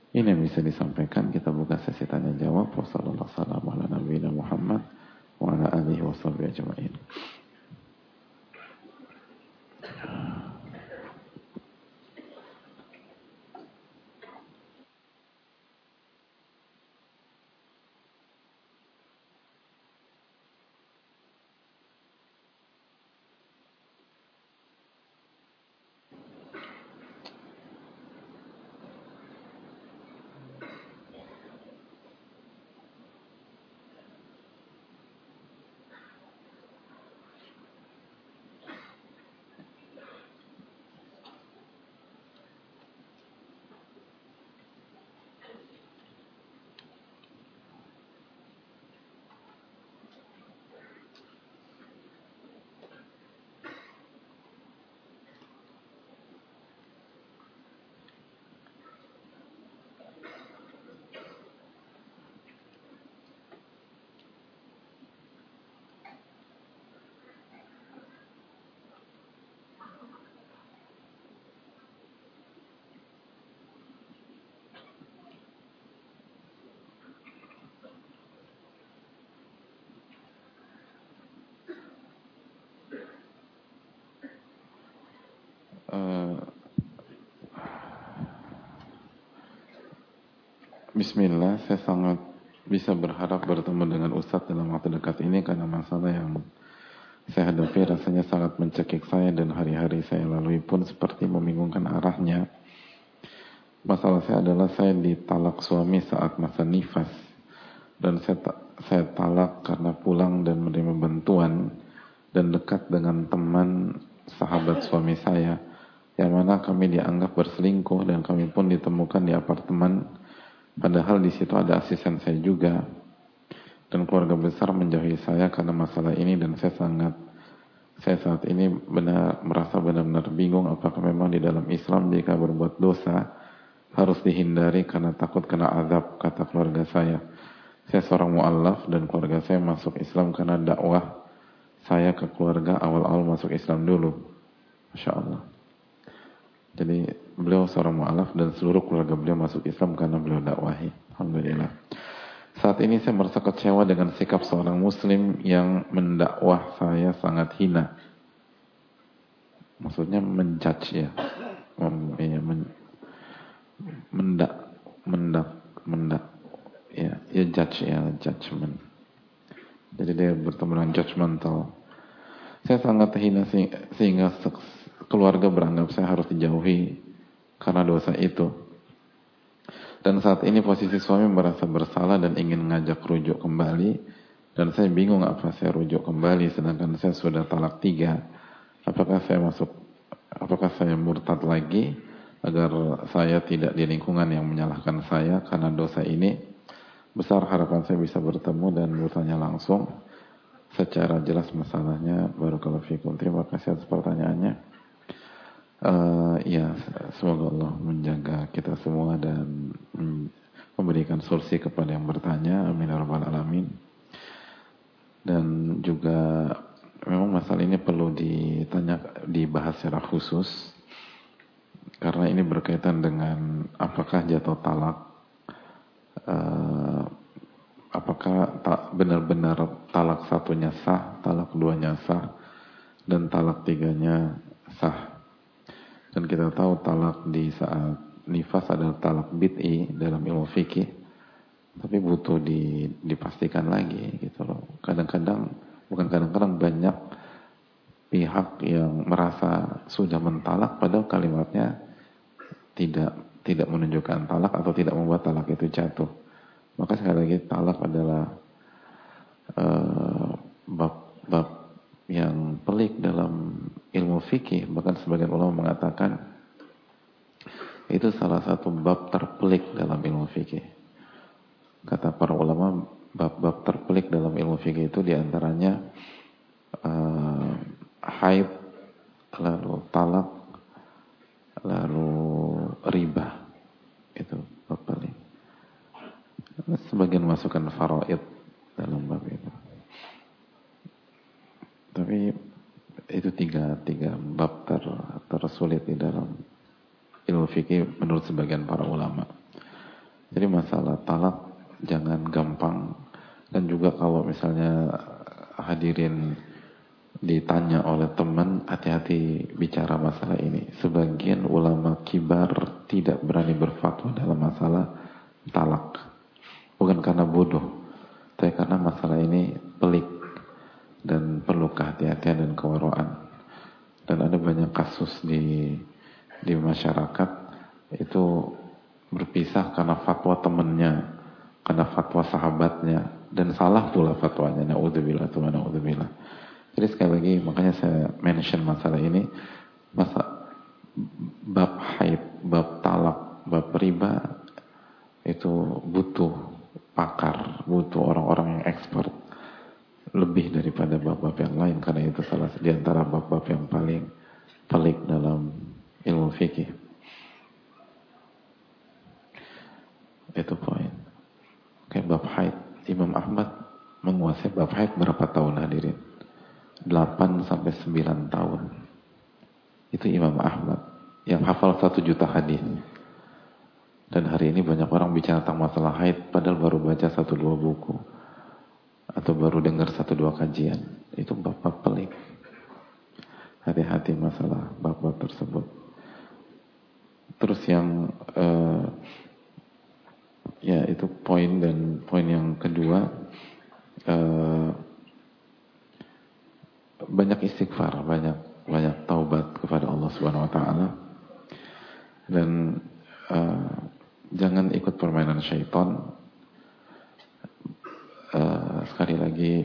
Ini yang bisa disampaikan. Kita buka sesi tanya jawab. Wassalamualaikum warahmatullahi wabarakatuh. Wa ala alihi wa sahbihi ajma'in. Bismillah, saya sangat bisa berharap bertemu dengan Ustadz dalam waktu dekat ini karena masalah yang saya hadapi rasanya sangat mencekik saya dan hari-hari saya lalui pun seperti membingungkan arahnya. Masalah saya adalah saya ditalak suami saat masa nifas dan saya talak karena pulang dan menerima bantuan dan dekat dengan teman sahabat suami saya yang mana kami dianggap berselingkuh dan kami pun ditemukan di apartemen, padahal di situ ada asisten saya juga, dan keluarga besar menjauhi saya karena masalah ini, dan saya saat ini merasa benar-benar bingung apakah memang di dalam Islam jika berbuat dosa harus dihindari karena takut kena azab, kata keluarga saya. Saya seorang mu'allaf dan keluarga saya masuk Islam karena dakwah saya ke keluarga awal-awal masuk Islam dulu. Masya Allah. Jadi beliau seorang mu'alaf dan seluruh keluarga beliau masuk Islam karena beliau dakwahi. Alhamdulillah. Saat ini saya merasa kecewa dengan sikap seorang muslim yang mendakwah saya sangat hina. Maksudnya menjudge ya. Judgment. Jadi dia bertemu dengan judgmental. Saya sangat terhina sehingga keluarga beranggap saya harus dijauhi karena dosa itu. Dan saat ini posisi suami merasa bersalah dan ingin ngajak rujuk kembali, dan saya bingung apa saya rujuk kembali sedangkan saya sudah talak 3. Apakah saya murtad lagi agar saya tidak di lingkungan yang menyalahkan saya karena dosa ini? Besar harapan saya bisa bertemu dan bertanya langsung secara jelas masalahnya. Barakallahu fikum. Terima kasih atas pertanyaannya. Ya, semoga Allah menjaga kita semua dan memberikan solusi kepada yang bertanya. Amin ya rabbal alamin. Dan juga memang masalah ini perlu dibahas secara khusus karena ini berkaitan dengan apakah jatuh talak, apakah benar-benar talak satunya sah, talak keduanya sah, dan talak 3-nya sah. Dan kita tahu talak di saat nifas adalah talak bid'i dalam ilmu fikih, tapi butuh dipastikan lagi gitu loh. Kadang-kadang banyak pihak yang merasa sudah mentalak padahal kalimatnya tidak menunjukkan talak atau tidak membuat talak itu jatuh. Maka sekali lagi talak adalah bab yang pelik dalam ilmu fikih. Bahkan sebagian ulama mengatakan itu salah satu bab terpelik dalam ilmu fikih. Kata para ulama, bab-bab terpelik dalam ilmu fikih itu diantaranya haid, lalu talak, lalu riba. Itu bab pelik. Sebagian masukkan faraid dalam bab itu. Tapi itu tiga bab tersulit di dalam ilmu fikih menurut sebagian para ulama. Jadi masalah talak jangan gampang. Dan juga kalau misalnya hadirin ditanya oleh teman, hati-hati bicara masalah ini. Sebagian ulama kibar tidak berani berfatwa dalam masalah talak. Bukan karena bodoh, tapi karena masalah ini pelik dan perlu kehati-hatian dan kewaraan. Dan ada banyak kasus di masyarakat itu berpisah karena fatwa temannya, karena fatwa sahabatnya, dan salah pula fatwanya. Na'udzubillah, Tuhan, na'udzubillah. Jadi sekali lagi makanya saya mention masalah ini, bab haid, bab talak, bab riba itu butuh pakar, butuh orang-orang yang expert lebih daripada bab-bab yang lain, karena itu salah di antara bab-bab yang paling pelik dalam ilmu fikih. Itu poin. Kayak bab haid, Imam Ahmad menguasai bab haid berapa tahun hadirin? 8 sampai 9 tahun. Itu Imam Ahmad yang hafal 1 juta hadis. Dan hari ini banyak orang bicara tentang masalah haid padahal baru baca 1-2 buku atau baru dengar 1-2 kajian. Itu bab-bab pelik. Hati-hati masalah bab-bab tersebut. Terus yang ya itu poin, dan poin yang kedua, banyak istighfar, banyak taubat kepada Allah Subhanahu wa taala. Dan jangan ikut permainan syaitan. Sekali lagi,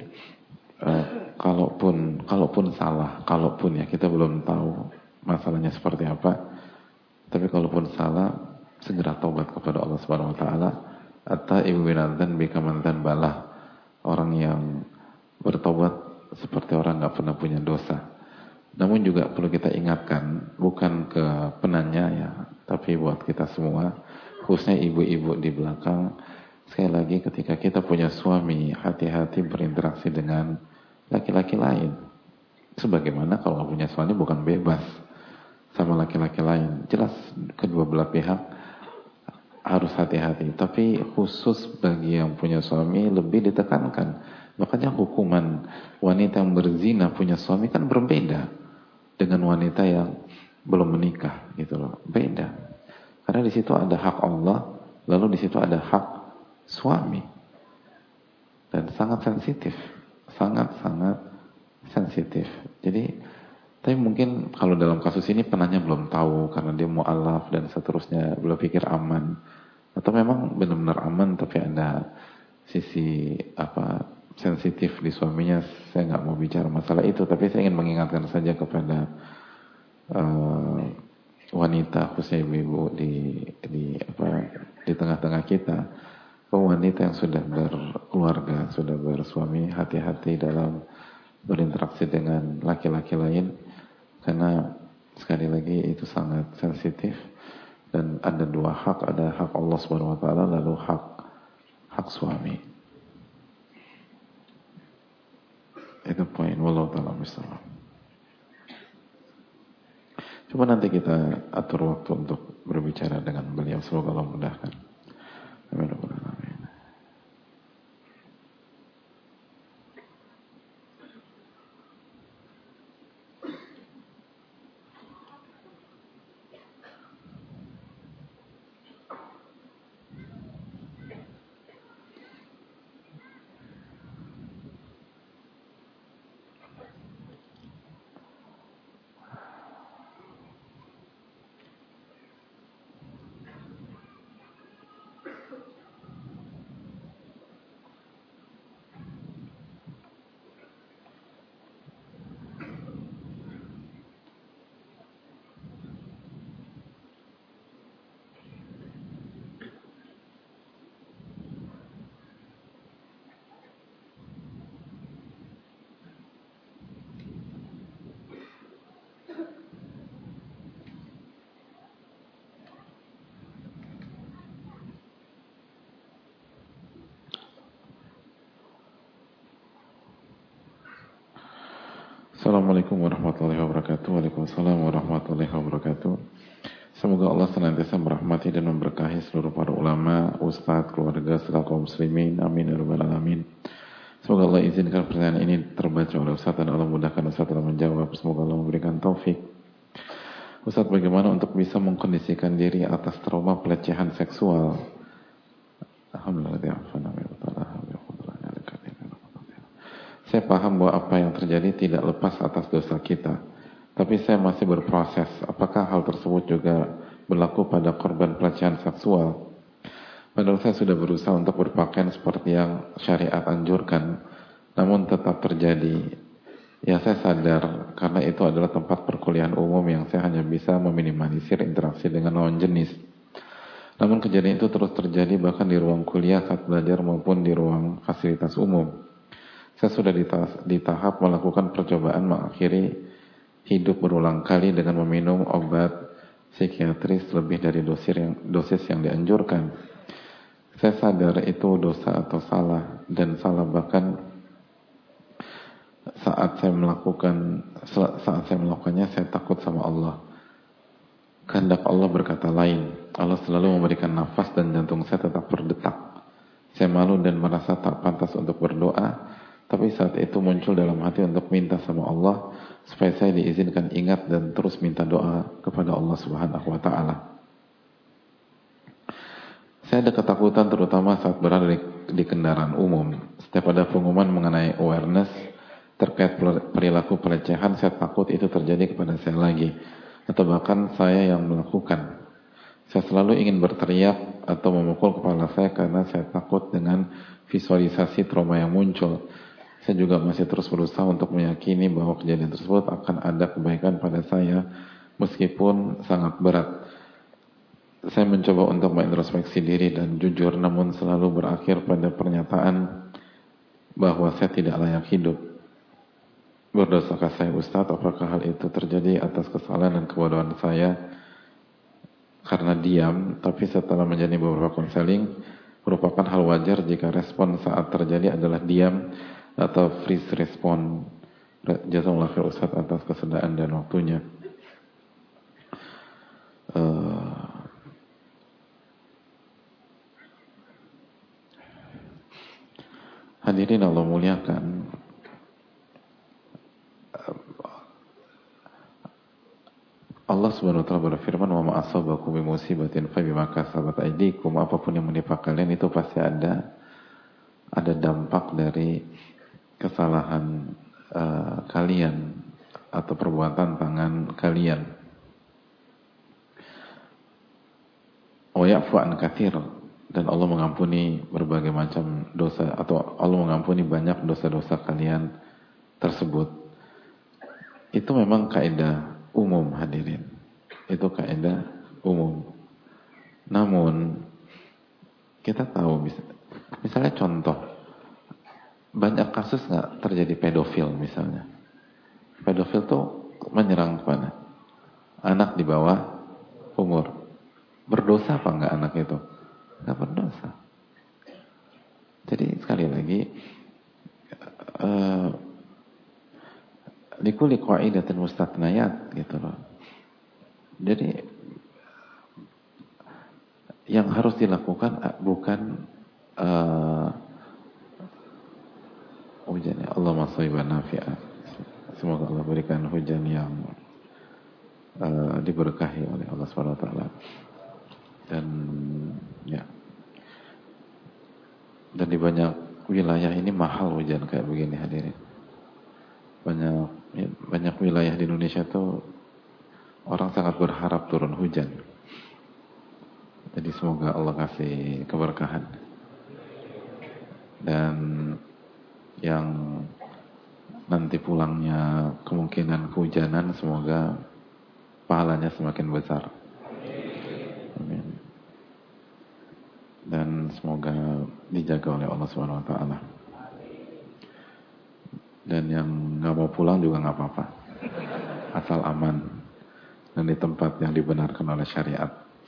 kalaupun salah, kalaupun ya kita belum tahu masalahnya seperti apa, tapi kalaupun salah, segera taubat kepada Allah Subhanahu wa taala. At-taibu minadz-dzanbi bikaman dzanbalah. Orang yang bertobat seperti orang enggak pernah punya dosa. Namun juga perlu kita ingatkan, bukan ke penanya ya, tapi buat kita semua, khususnya ibu-ibu di belakang. Sekali lagi, ketika kita punya suami, hati-hati berinteraksi dengan laki-laki lain. Sebagaimana kalau nggak punya suami bukan bebas sama laki-laki lain. Jelas kedua belah pihak harus hati-hati. Tapi khusus bagi yang punya suami lebih ditekankan. Makanya hukuman wanita yang berzina punya suami kan berbeda dengan wanita yang belum menikah, gitu loh. Beda. Karena di situ ada hak Allah, lalu di situ ada hak suami. Dan sangat sensitif. Sangat-sangat sensitif. Jadi, tapi mungkin kalau dalam kasus ini penanya belum tahu karena dia mu'alaf dan seterusnya, belum pikir aman. Atau memang benar-benar aman tapi ada sisi sensitif di suaminya. Saya nggak mau bicara masalah itu, tapi saya ingin mengingatkan saja kepada wanita, khususnya ibu-ibu di tengah-tengah kita, wanita yang sudah berkeluarga, sudah bersuami, hati-hati dalam berinteraksi dengan laki-laki lain, karena sekali lagi itu sangat sensitif. Dan ada 2 hak, ada hak Allah Subhanahu wa taala, lalu hak suami. Itu poin, wallahu ta'ala bishawab. Coba nanti kita atur waktu untuk berbicara dengan beliau, semoga Allah mudahkan. Amin. Assalamualaikum warahmatullahi wabarakatuh. Waalaikumsalam warahmatullahi wabarakatuh. Semoga Allah senantiasa merahmati dan memberkahi seluruh para ulama, ustadz, keluarga, serta kaum muslimin. Amin ya rabbal alamin. Semoga Allah izinkan pertanyaan ini terbaca oleh Ustadz dan Allah mudahkan Ustadz dalam menjawab. Semoga Allah memberikan taufik. Ustadz, bagaimana untuk bisa mengkondisikan diri atas trauma pelecehan seksual? Saya paham bahwa apa yang terjadi tidak lepas atas dosa kita. Tapi saya masih berproses. Apakah hal tersebut juga berlaku pada korban pelecehan seksual? Padahal saya sudah berusaha untuk berpakaian seperti yang syariat anjurkan, namun tetap terjadi. Ya, saya sadar karena itu adalah tempat perkuliahan umum yang saya hanya bisa meminimalisir interaksi dengan lawan jenis. Namun kejadian itu terus terjadi bahkan di ruang kuliah saat belajar maupun di ruang fasilitas umum. Saya sudah di tahap melakukan percobaan mengakhiri hidup berulang kali dengan meminum obat psikiatris lebih dari dosis yang dianjurkan. Saya sadar itu dosa atau salah, dan salah bahkan saat saya melakukannya saya takut sama Allah. Kehendak Allah berkata lain. Allah selalu memberikan nafas dan jantung saya tetap berdetak. Saya malu dan merasa tak pantas untuk berdoa, tapi saat itu muncul dalam hati untuk minta sama Allah supaya saya diizinkan ingat dan terus minta doa kepada Allah Subhanahu wa taala. Saya ada ketakutan terutama saat berada di kendaraan umum. Setiap ada pengumuman mengenai awareness terkait perilaku pelecehan, saya takut itu terjadi kepada saya lagi, atau bahkan saya yang melakukan. Saya selalu ingin berteriak atau memukul kepala saya karena saya takut dengan visualisasi trauma yang muncul. Saya juga masih terus berusaha untuk meyakini bahwa kejadian tersebut akan ada kebaikan pada saya meskipun sangat berat. Saya mencoba untuk mengintrospeksi diri dan jujur, namun selalu berakhir pada pernyataan bahwa saya tidak layak hidup. Berdosakah saya Ustadz? Apakah hal itu terjadi atas kesalahan dan kebodohan saya karena diam, tapi setelah menjalani beberapa konseling merupakan hal wajar jika respon saat terjadi adalah diam atau freeze respon. Jazakallahu khair Ustadz atas kesediaan dan waktunya. Hadirin Allah muliakan, Allah Subhanahu wa taala berfirman, "Wa ma asabakum bi musibatin fa bima kasabat aydikum." Apapun yang menimpa kalian itu pasti ada dampak dari kesalahan kalian atau perbuatan tangan kalian. Wa ya'fu an katsir, dan Allah mengampuni berbagai macam dosa, atau Allah mengampuni banyak dosa-dosa kalian tersebut. Itu memang kaidah umum hadirin. Itu kaidah umum. Namun kita tahu misalnya contoh, banyak kasus nggak terjadi pedofil misalnya. Pedofil tuh menyerang kepada anak di bawah umur. Berdosa apa enggak anak itu? Enggak berdosa. Jadi sekali lagi, likulli qa'idatin mustatnayat gitu loh. Jadi yang harus dilakukan bukan hujan ya Allah masaiban nafi'ah. Semoga Allah berikan hujan yang diberkahi oleh Allah Subhanahu wa taala. Dan di banyak wilayah ini mahal hujan kayak begini hadirin. Banyak wilayah di Indonesia tuh orang sangat berharap turun hujan. Jadi semoga Allah kasih keberkahan. Dan yang nanti pulangnya kemungkinan kehujanan, semoga pahalanya semakin besar. Amin. Dan semoga dijaga oleh Allah Subhanahu wa taala. Dan yang nggak mau pulang juga nggak apa-apa, asal aman dan di tempat yang dibenarkan oleh syariat.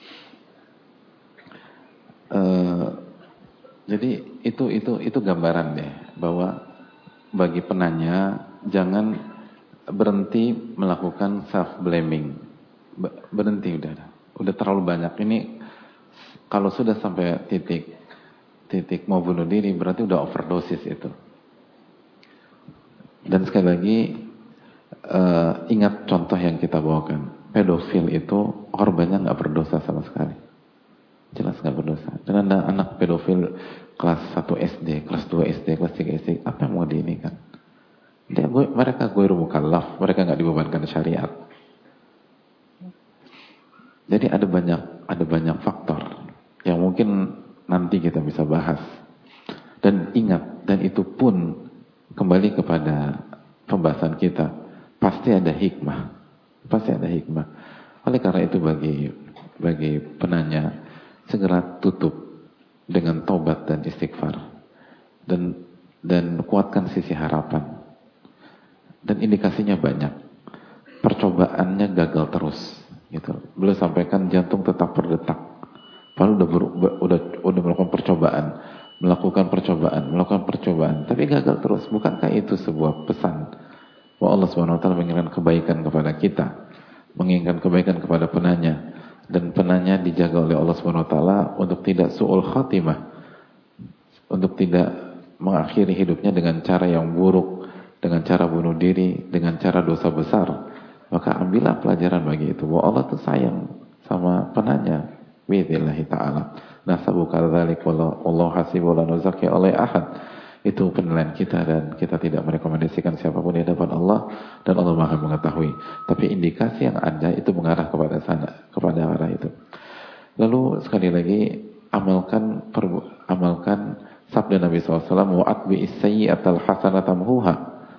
Jadi itu gambaran deh, bahwa bagi penanya jangan berhenti melakukan self blaming. Berhenti udah. Udah terlalu banyak. Ini kalau sudah sampai titik mau bunuh diri berarti udah overdosis itu. Dan sekali lagi ingat contoh yang kita bawakan. Pedofil itu korbannya nggak berdosa sama sekali. Jelas nggak berdosa. Dan ada anak pedofil kelas 1 SD, kelas 2 SD, kelas 3 SD, apa yang mau diinikan? Mereka ghairu mukallaf, mereka nggak dibebankan syariat. Jadi ada banyak faktor yang mungkin nanti kita bisa bahas. Dan ingat, dan itu pun kembali kepada pembahasan kita, pasti ada hikmah. Pasti ada hikmah. Oleh karena itu bagi penanya, segera tutup dengan taubat dan istighfar. Dan kuatkan sisi harapan. Dan indikasinya banyak. Percobaannya gagal terus. Gitu. Beliau sampaikan jantung tetap berdetak. Padahal udah melakukan percobaan, tapi gagal terus. Bukankah itu sebuah pesan bahwa Allah Subhanahu wa taala menginginkan kebaikan kepada kita, menginginkan kebaikan kepada penanya, dan penanya dijaga oleh Allah Subhanahu wa taala untuk tidak su'ul khatimah, untuk tidak mengakhiri hidupnya dengan cara yang buruk, dengan cara bunuh diri, dengan cara dosa besar. Maka ambillah pelajaran bagi itu bahwa Allah itu sayang sama penanya. Biidznillahi ta'ala. Nasabuka dzalik wallahu hasibu la nuzaki oleh ahad. Itu penilaian kita dan kita tidak merekomendasikan siapapun di hadapan Allah dan Allah Maha mengetahui. Tapi indikasi yang ada itu mengarah kepada sana, kepada arah itu. Lalu sekali lagi amalkan sabda Nabi SAW, wa atbi'is sayyi'atal hasanata tamhuha.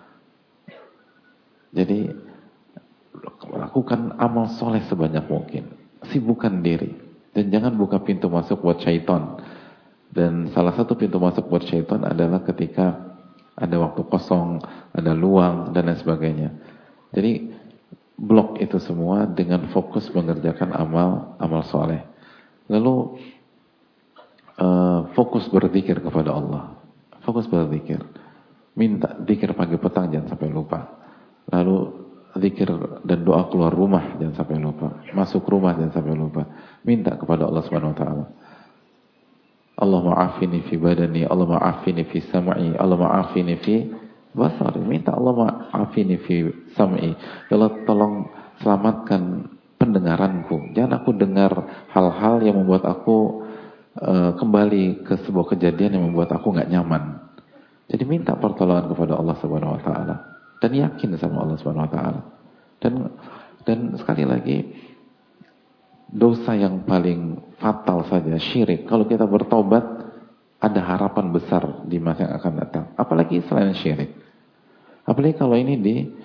Jadi lakukan amal soleh sebanyak mungkin. Sibukkan diri. Dan jangan buka pintu masuk buat syaitan. Dan salah satu pintu masuk buat syaitan adalah ketika ada waktu kosong, ada luang, dan lain sebagainya. Jadi blok itu semua dengan fokus mengerjakan amal soleh. Lalu fokus berzikir kepada Allah. Fokus berzikir. Minta zikir pagi petang, jangan sampai lupa. Lalu zikir dan doa keluar rumah jangan sampai lupa. Masuk rumah jangan sampai lupa. Minta kepada Allah Subhanahu wa taala. Allahumma afini fi badani, Allahumma afini fi sam'i, Allahumma afini fi basari. Minta Allahumma afini fi sam'i. Ya Allah, tolong selamatkan pendengaranku. Jangan aku dengar hal-hal yang membuat aku kembali ke sebuah kejadian yang membuat aku nggak nyaman. Jadi minta pertolongan kepada Allah Subhanahu wa taala. Dan yakin sama Allah Subhanahu wa taala. Dan sekali lagi, dosa yang paling fatal saja syirik. Kalau kita bertobat, ada harapan besar di masa yang akan datang. Apalagi selain syirik. Apalagi kalau ini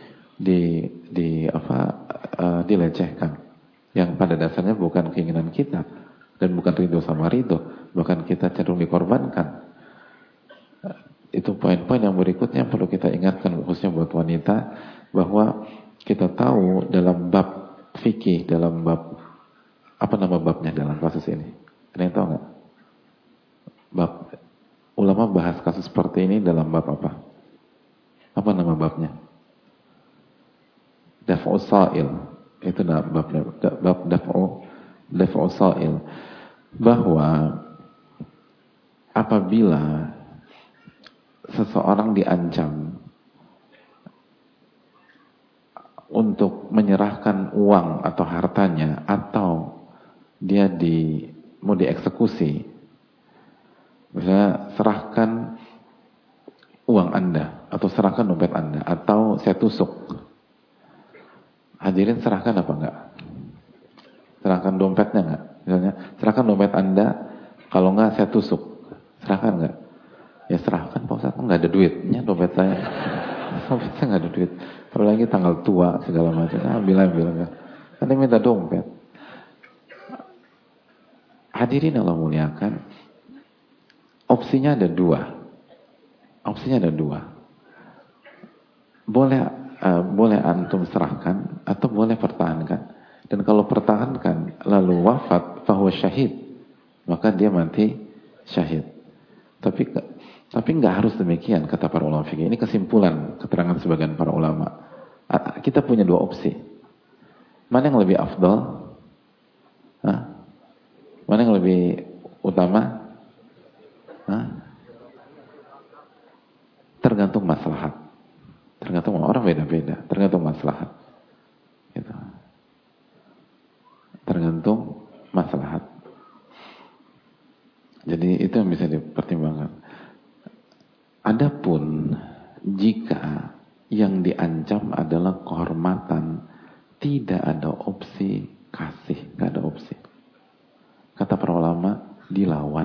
dilecehkan. Yang pada dasarnya bukan keinginan kita dan bukan ridho sama ridho, bahkan kita cenderung dikorbankan. Itu poin-poin yang berikutnya perlu kita ingatkan, khususnya buat wanita, bahwa kita tahu dalam bab fikih, dalam bab, apa nama babnya dalam kasus ini? Ada yang tahu nggak? Bab, ulama bahas kasus seperti ini dalam bab apa? Apa nama babnya? Daf'u sa'il. Itu babnya, bab daf'u sa'il. Bahwa apabila seseorang diancam untuk menyerahkan uang atau hartanya, atau dia mau dieksekusi, misalnya serahkan uang Anda atau serahkan dompet Anda atau saya tusuk. Hadirin serahkan apa enggak? Serahkan dompetnya enggak? Misalnya serahkan dompet Anda, kalau enggak saya tusuk. Serahkan enggak? Ya serahkan Pak Ustaz, enggak ada duitnya dompet saya. Dompet saya enggak ada duit. Apalagi tanggal tua segala macam. Ambil. Kan dia minta dompet. Hadirin Allah muliakan, opsinya ada dua. Boleh antum serahkan atau boleh pertahankan. Dan kalau pertahankan lalu wafat, fahuwa syahid, maka dia mati syahid. Tapi nggak harus demikian kata para ulama fikih. Ini kesimpulan keterangan sebagian para ulama. Kita punya dua opsi. Mana yang lebih afdal? Mana yang lebih utama? Hah? Tergantung maslahat. Tergantung orang beda-beda, tergantung maslahat. Gitu. Tergantung maslahat. Jadi itu yang bisa dipertimbangkan. Adapun jika yang diancam adalah kehormatan, tidak ada opsi kasih, nggak ada opsi. Kata para ulama, dilawan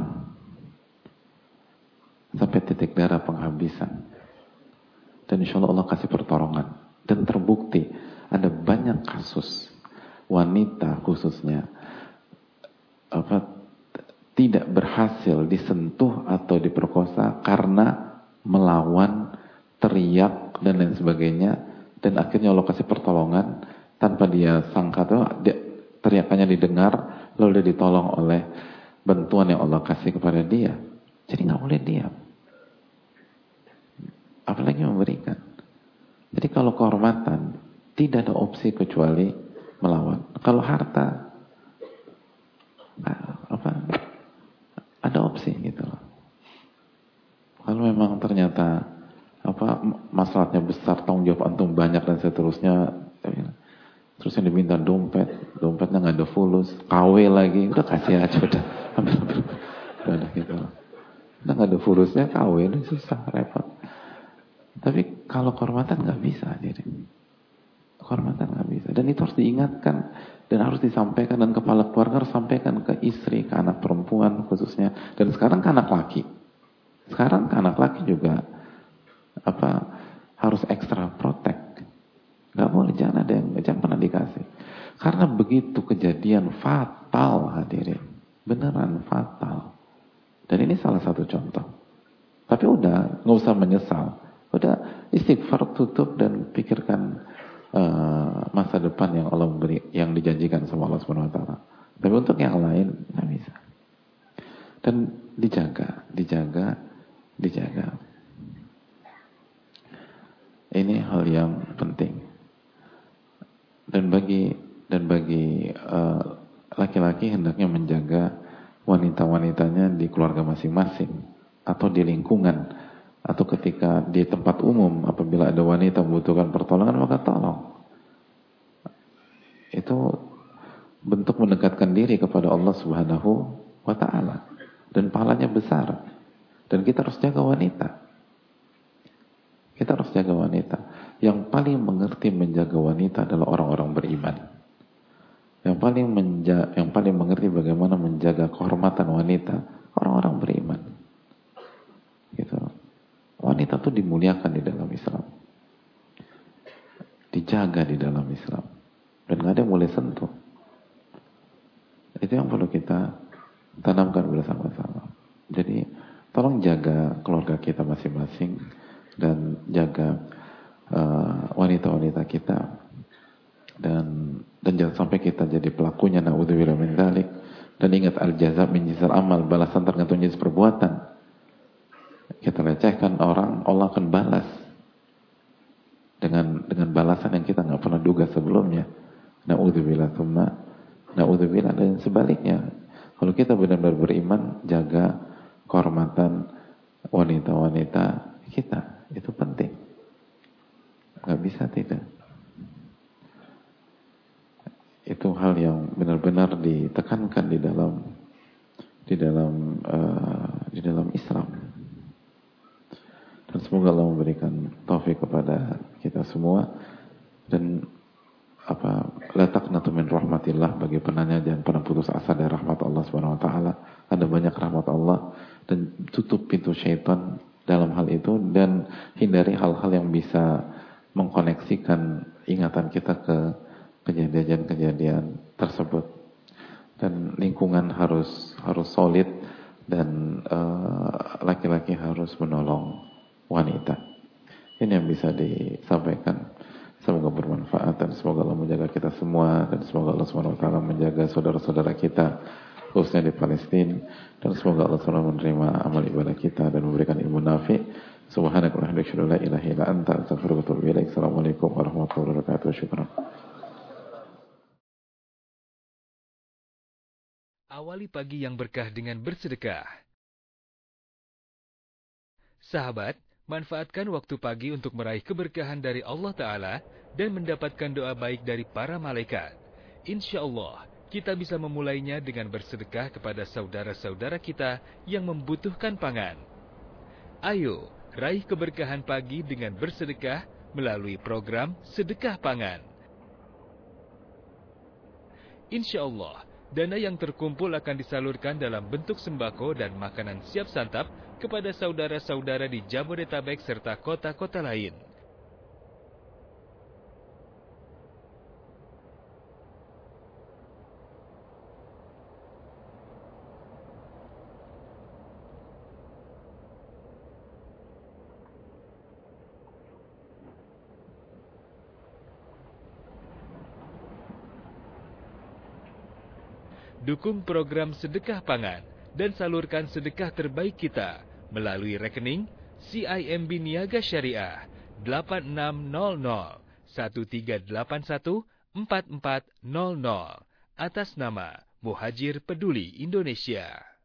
sampai titik darah penghabisan. Dan insya Allah Allah kasih pertolongan. Dan terbukti ada banyak kasus wanita khususnya tidak berhasil disentuh atau diperkosa karena melawan, teriak dan lain sebagainya, dan akhirnya Allah kasih pertolongan tanpa dia sangka tuh teriakannya didengar, lalu dia ditolong oleh bantuan yang Allah kasih kepada dia. Jadi nggak boleh diam, apalagi memberikan. Jadi kalau kehormatan tidak ada opsi kecuali melawan. Kalau harta ada opsi gitu loh. Kalau memang ternyata masalahnya besar, tanggung jawab antum banyak dan seterusnya, terus yang diminta dompetnya nggak ada fulus, KW lagi, udah kasih aja udah gitu loh. Udah nggak ada fulusnya, KW udah susah, repot. Tapi kalau kehormatan nggak bisa, jadi kehormatan nggak bisa, dan itu harus diingatkan dan harus disampaikan, dan kepala keluarga harus sampaikan ke istri, ke anak perempuan khususnya, dan sekarang ke anak laki. Sekarang ke anak laki juga harus ekstra protect. Nggak boleh, jangan pernah dikasih. Karena begitu kejadian fatal, hadirin, beneran fatal. Dan ini salah satu contoh. Tapi udah, nggak usah menyesal. Udah istighfar, tutup dan pikirkan masa depan yang Allah beri, yang dijanjikan sama Allah Subhanahu Wa Taala. Tapi untuk yang lain nggak bisa. Dan dijaga. Ini hal yang penting. Dan bagi laki-laki hendaknya menjaga wanita-wanitanya di keluarga masing-masing atau di lingkungan, atau ketika di tempat umum, apabila ada wanita membutuhkan pertolongan, maka tolong. Itu bentuk mendekatkan diri kepada Allah Subhanahu wa Ta'ala, dan pahalanya besar. Dan kita harus jaga wanita. Yang paling mengerti menjaga wanita adalah orang-orang beriman. Yang paling mengerti bagaimana menjaga kehormatan wanita, orang-orang beriman. Gitu. Wanita itu dimuliakan di dalam Islam, dijaga di dalam Islam, dan gak ada yang boleh sentuh. Itu yang perlu kita tanamkan bersama-sama. Jadi tolong jaga keluarga kita masing-masing, dan jaga wanita-wanita kita, dan jangan sampai kita jadi pelakunya, naudzubillah min dzalik. Dan ingat, al-jaza min jinsil amal, balasan tergantung jenis perbuatan. Kita lecehkan orang, Allah akan balas dengan balasan yang kita nggak pernah duga sebelumnya. Naudzubillah tsumma naudzubillah. Dan sebaliknya, kalau kita benar-benar beriman, jaga kehormatan wanita-wanita kita, itu penting. Nggak bisa tidak. Itu hal yang benar-benar ditekankan di dalam Islam. Dan semoga Allah memberikan taufik kepada kita semua. Dan la taqnatu min rahmatillah, bagi penanya jangan pernah putus asa dari rahmat Allah Subhanahu wa taala. Ada banyak rahmat Allah, dan tutup pintu syaitan dalam hal itu, dan hindari hal-hal yang bisa mengkoneksikan ingatan kita ke kejadian-kejadian tersebut. Dan lingkungan harus solid, dan laki-laki harus menolong wanita. Ini yang bisa disampaikan. Semoga bermanfaat, dan semoga Allah menjaga kita semua, dan semoga Allah SWT menjaga saudara-saudara kita khususnya di Palestina, dan semoga Allah SWT menerima amal ibadah kita dan memberikan ilmu nafi. Subhanakallahumma wa bihamdika, la ilaha illa anta, astaghfiruka wa atubu ilaik. Assalamualaikum warahmatullahi wabarakatuh. Syukran. Awali pagi yang berkah dengan bersedekah. Sahabat, manfaatkan waktu pagi untuk meraih keberkahan dari Allah Ta'ala dan mendapatkan doa baik dari para malaikat. Insya Allah, kita bisa memulainya dengan bersedekah kepada saudara-saudara kita yang membutuhkan pangan. Ayo, raih keberkahan pagi dengan bersedekah melalui program Sedekah Pangan. Insya Allah, dana yang terkumpul akan disalurkan dalam bentuk sembako dan makanan siap santap kepada saudara-saudara di Jabodetabek serta kota-kota lain. Dukung program Sedekah Pangan dan salurkan sedekah terbaik kita melalui rekening CIMB Niaga Syariah 8600 1381 4400 atas nama Muhajir Peduli Indonesia.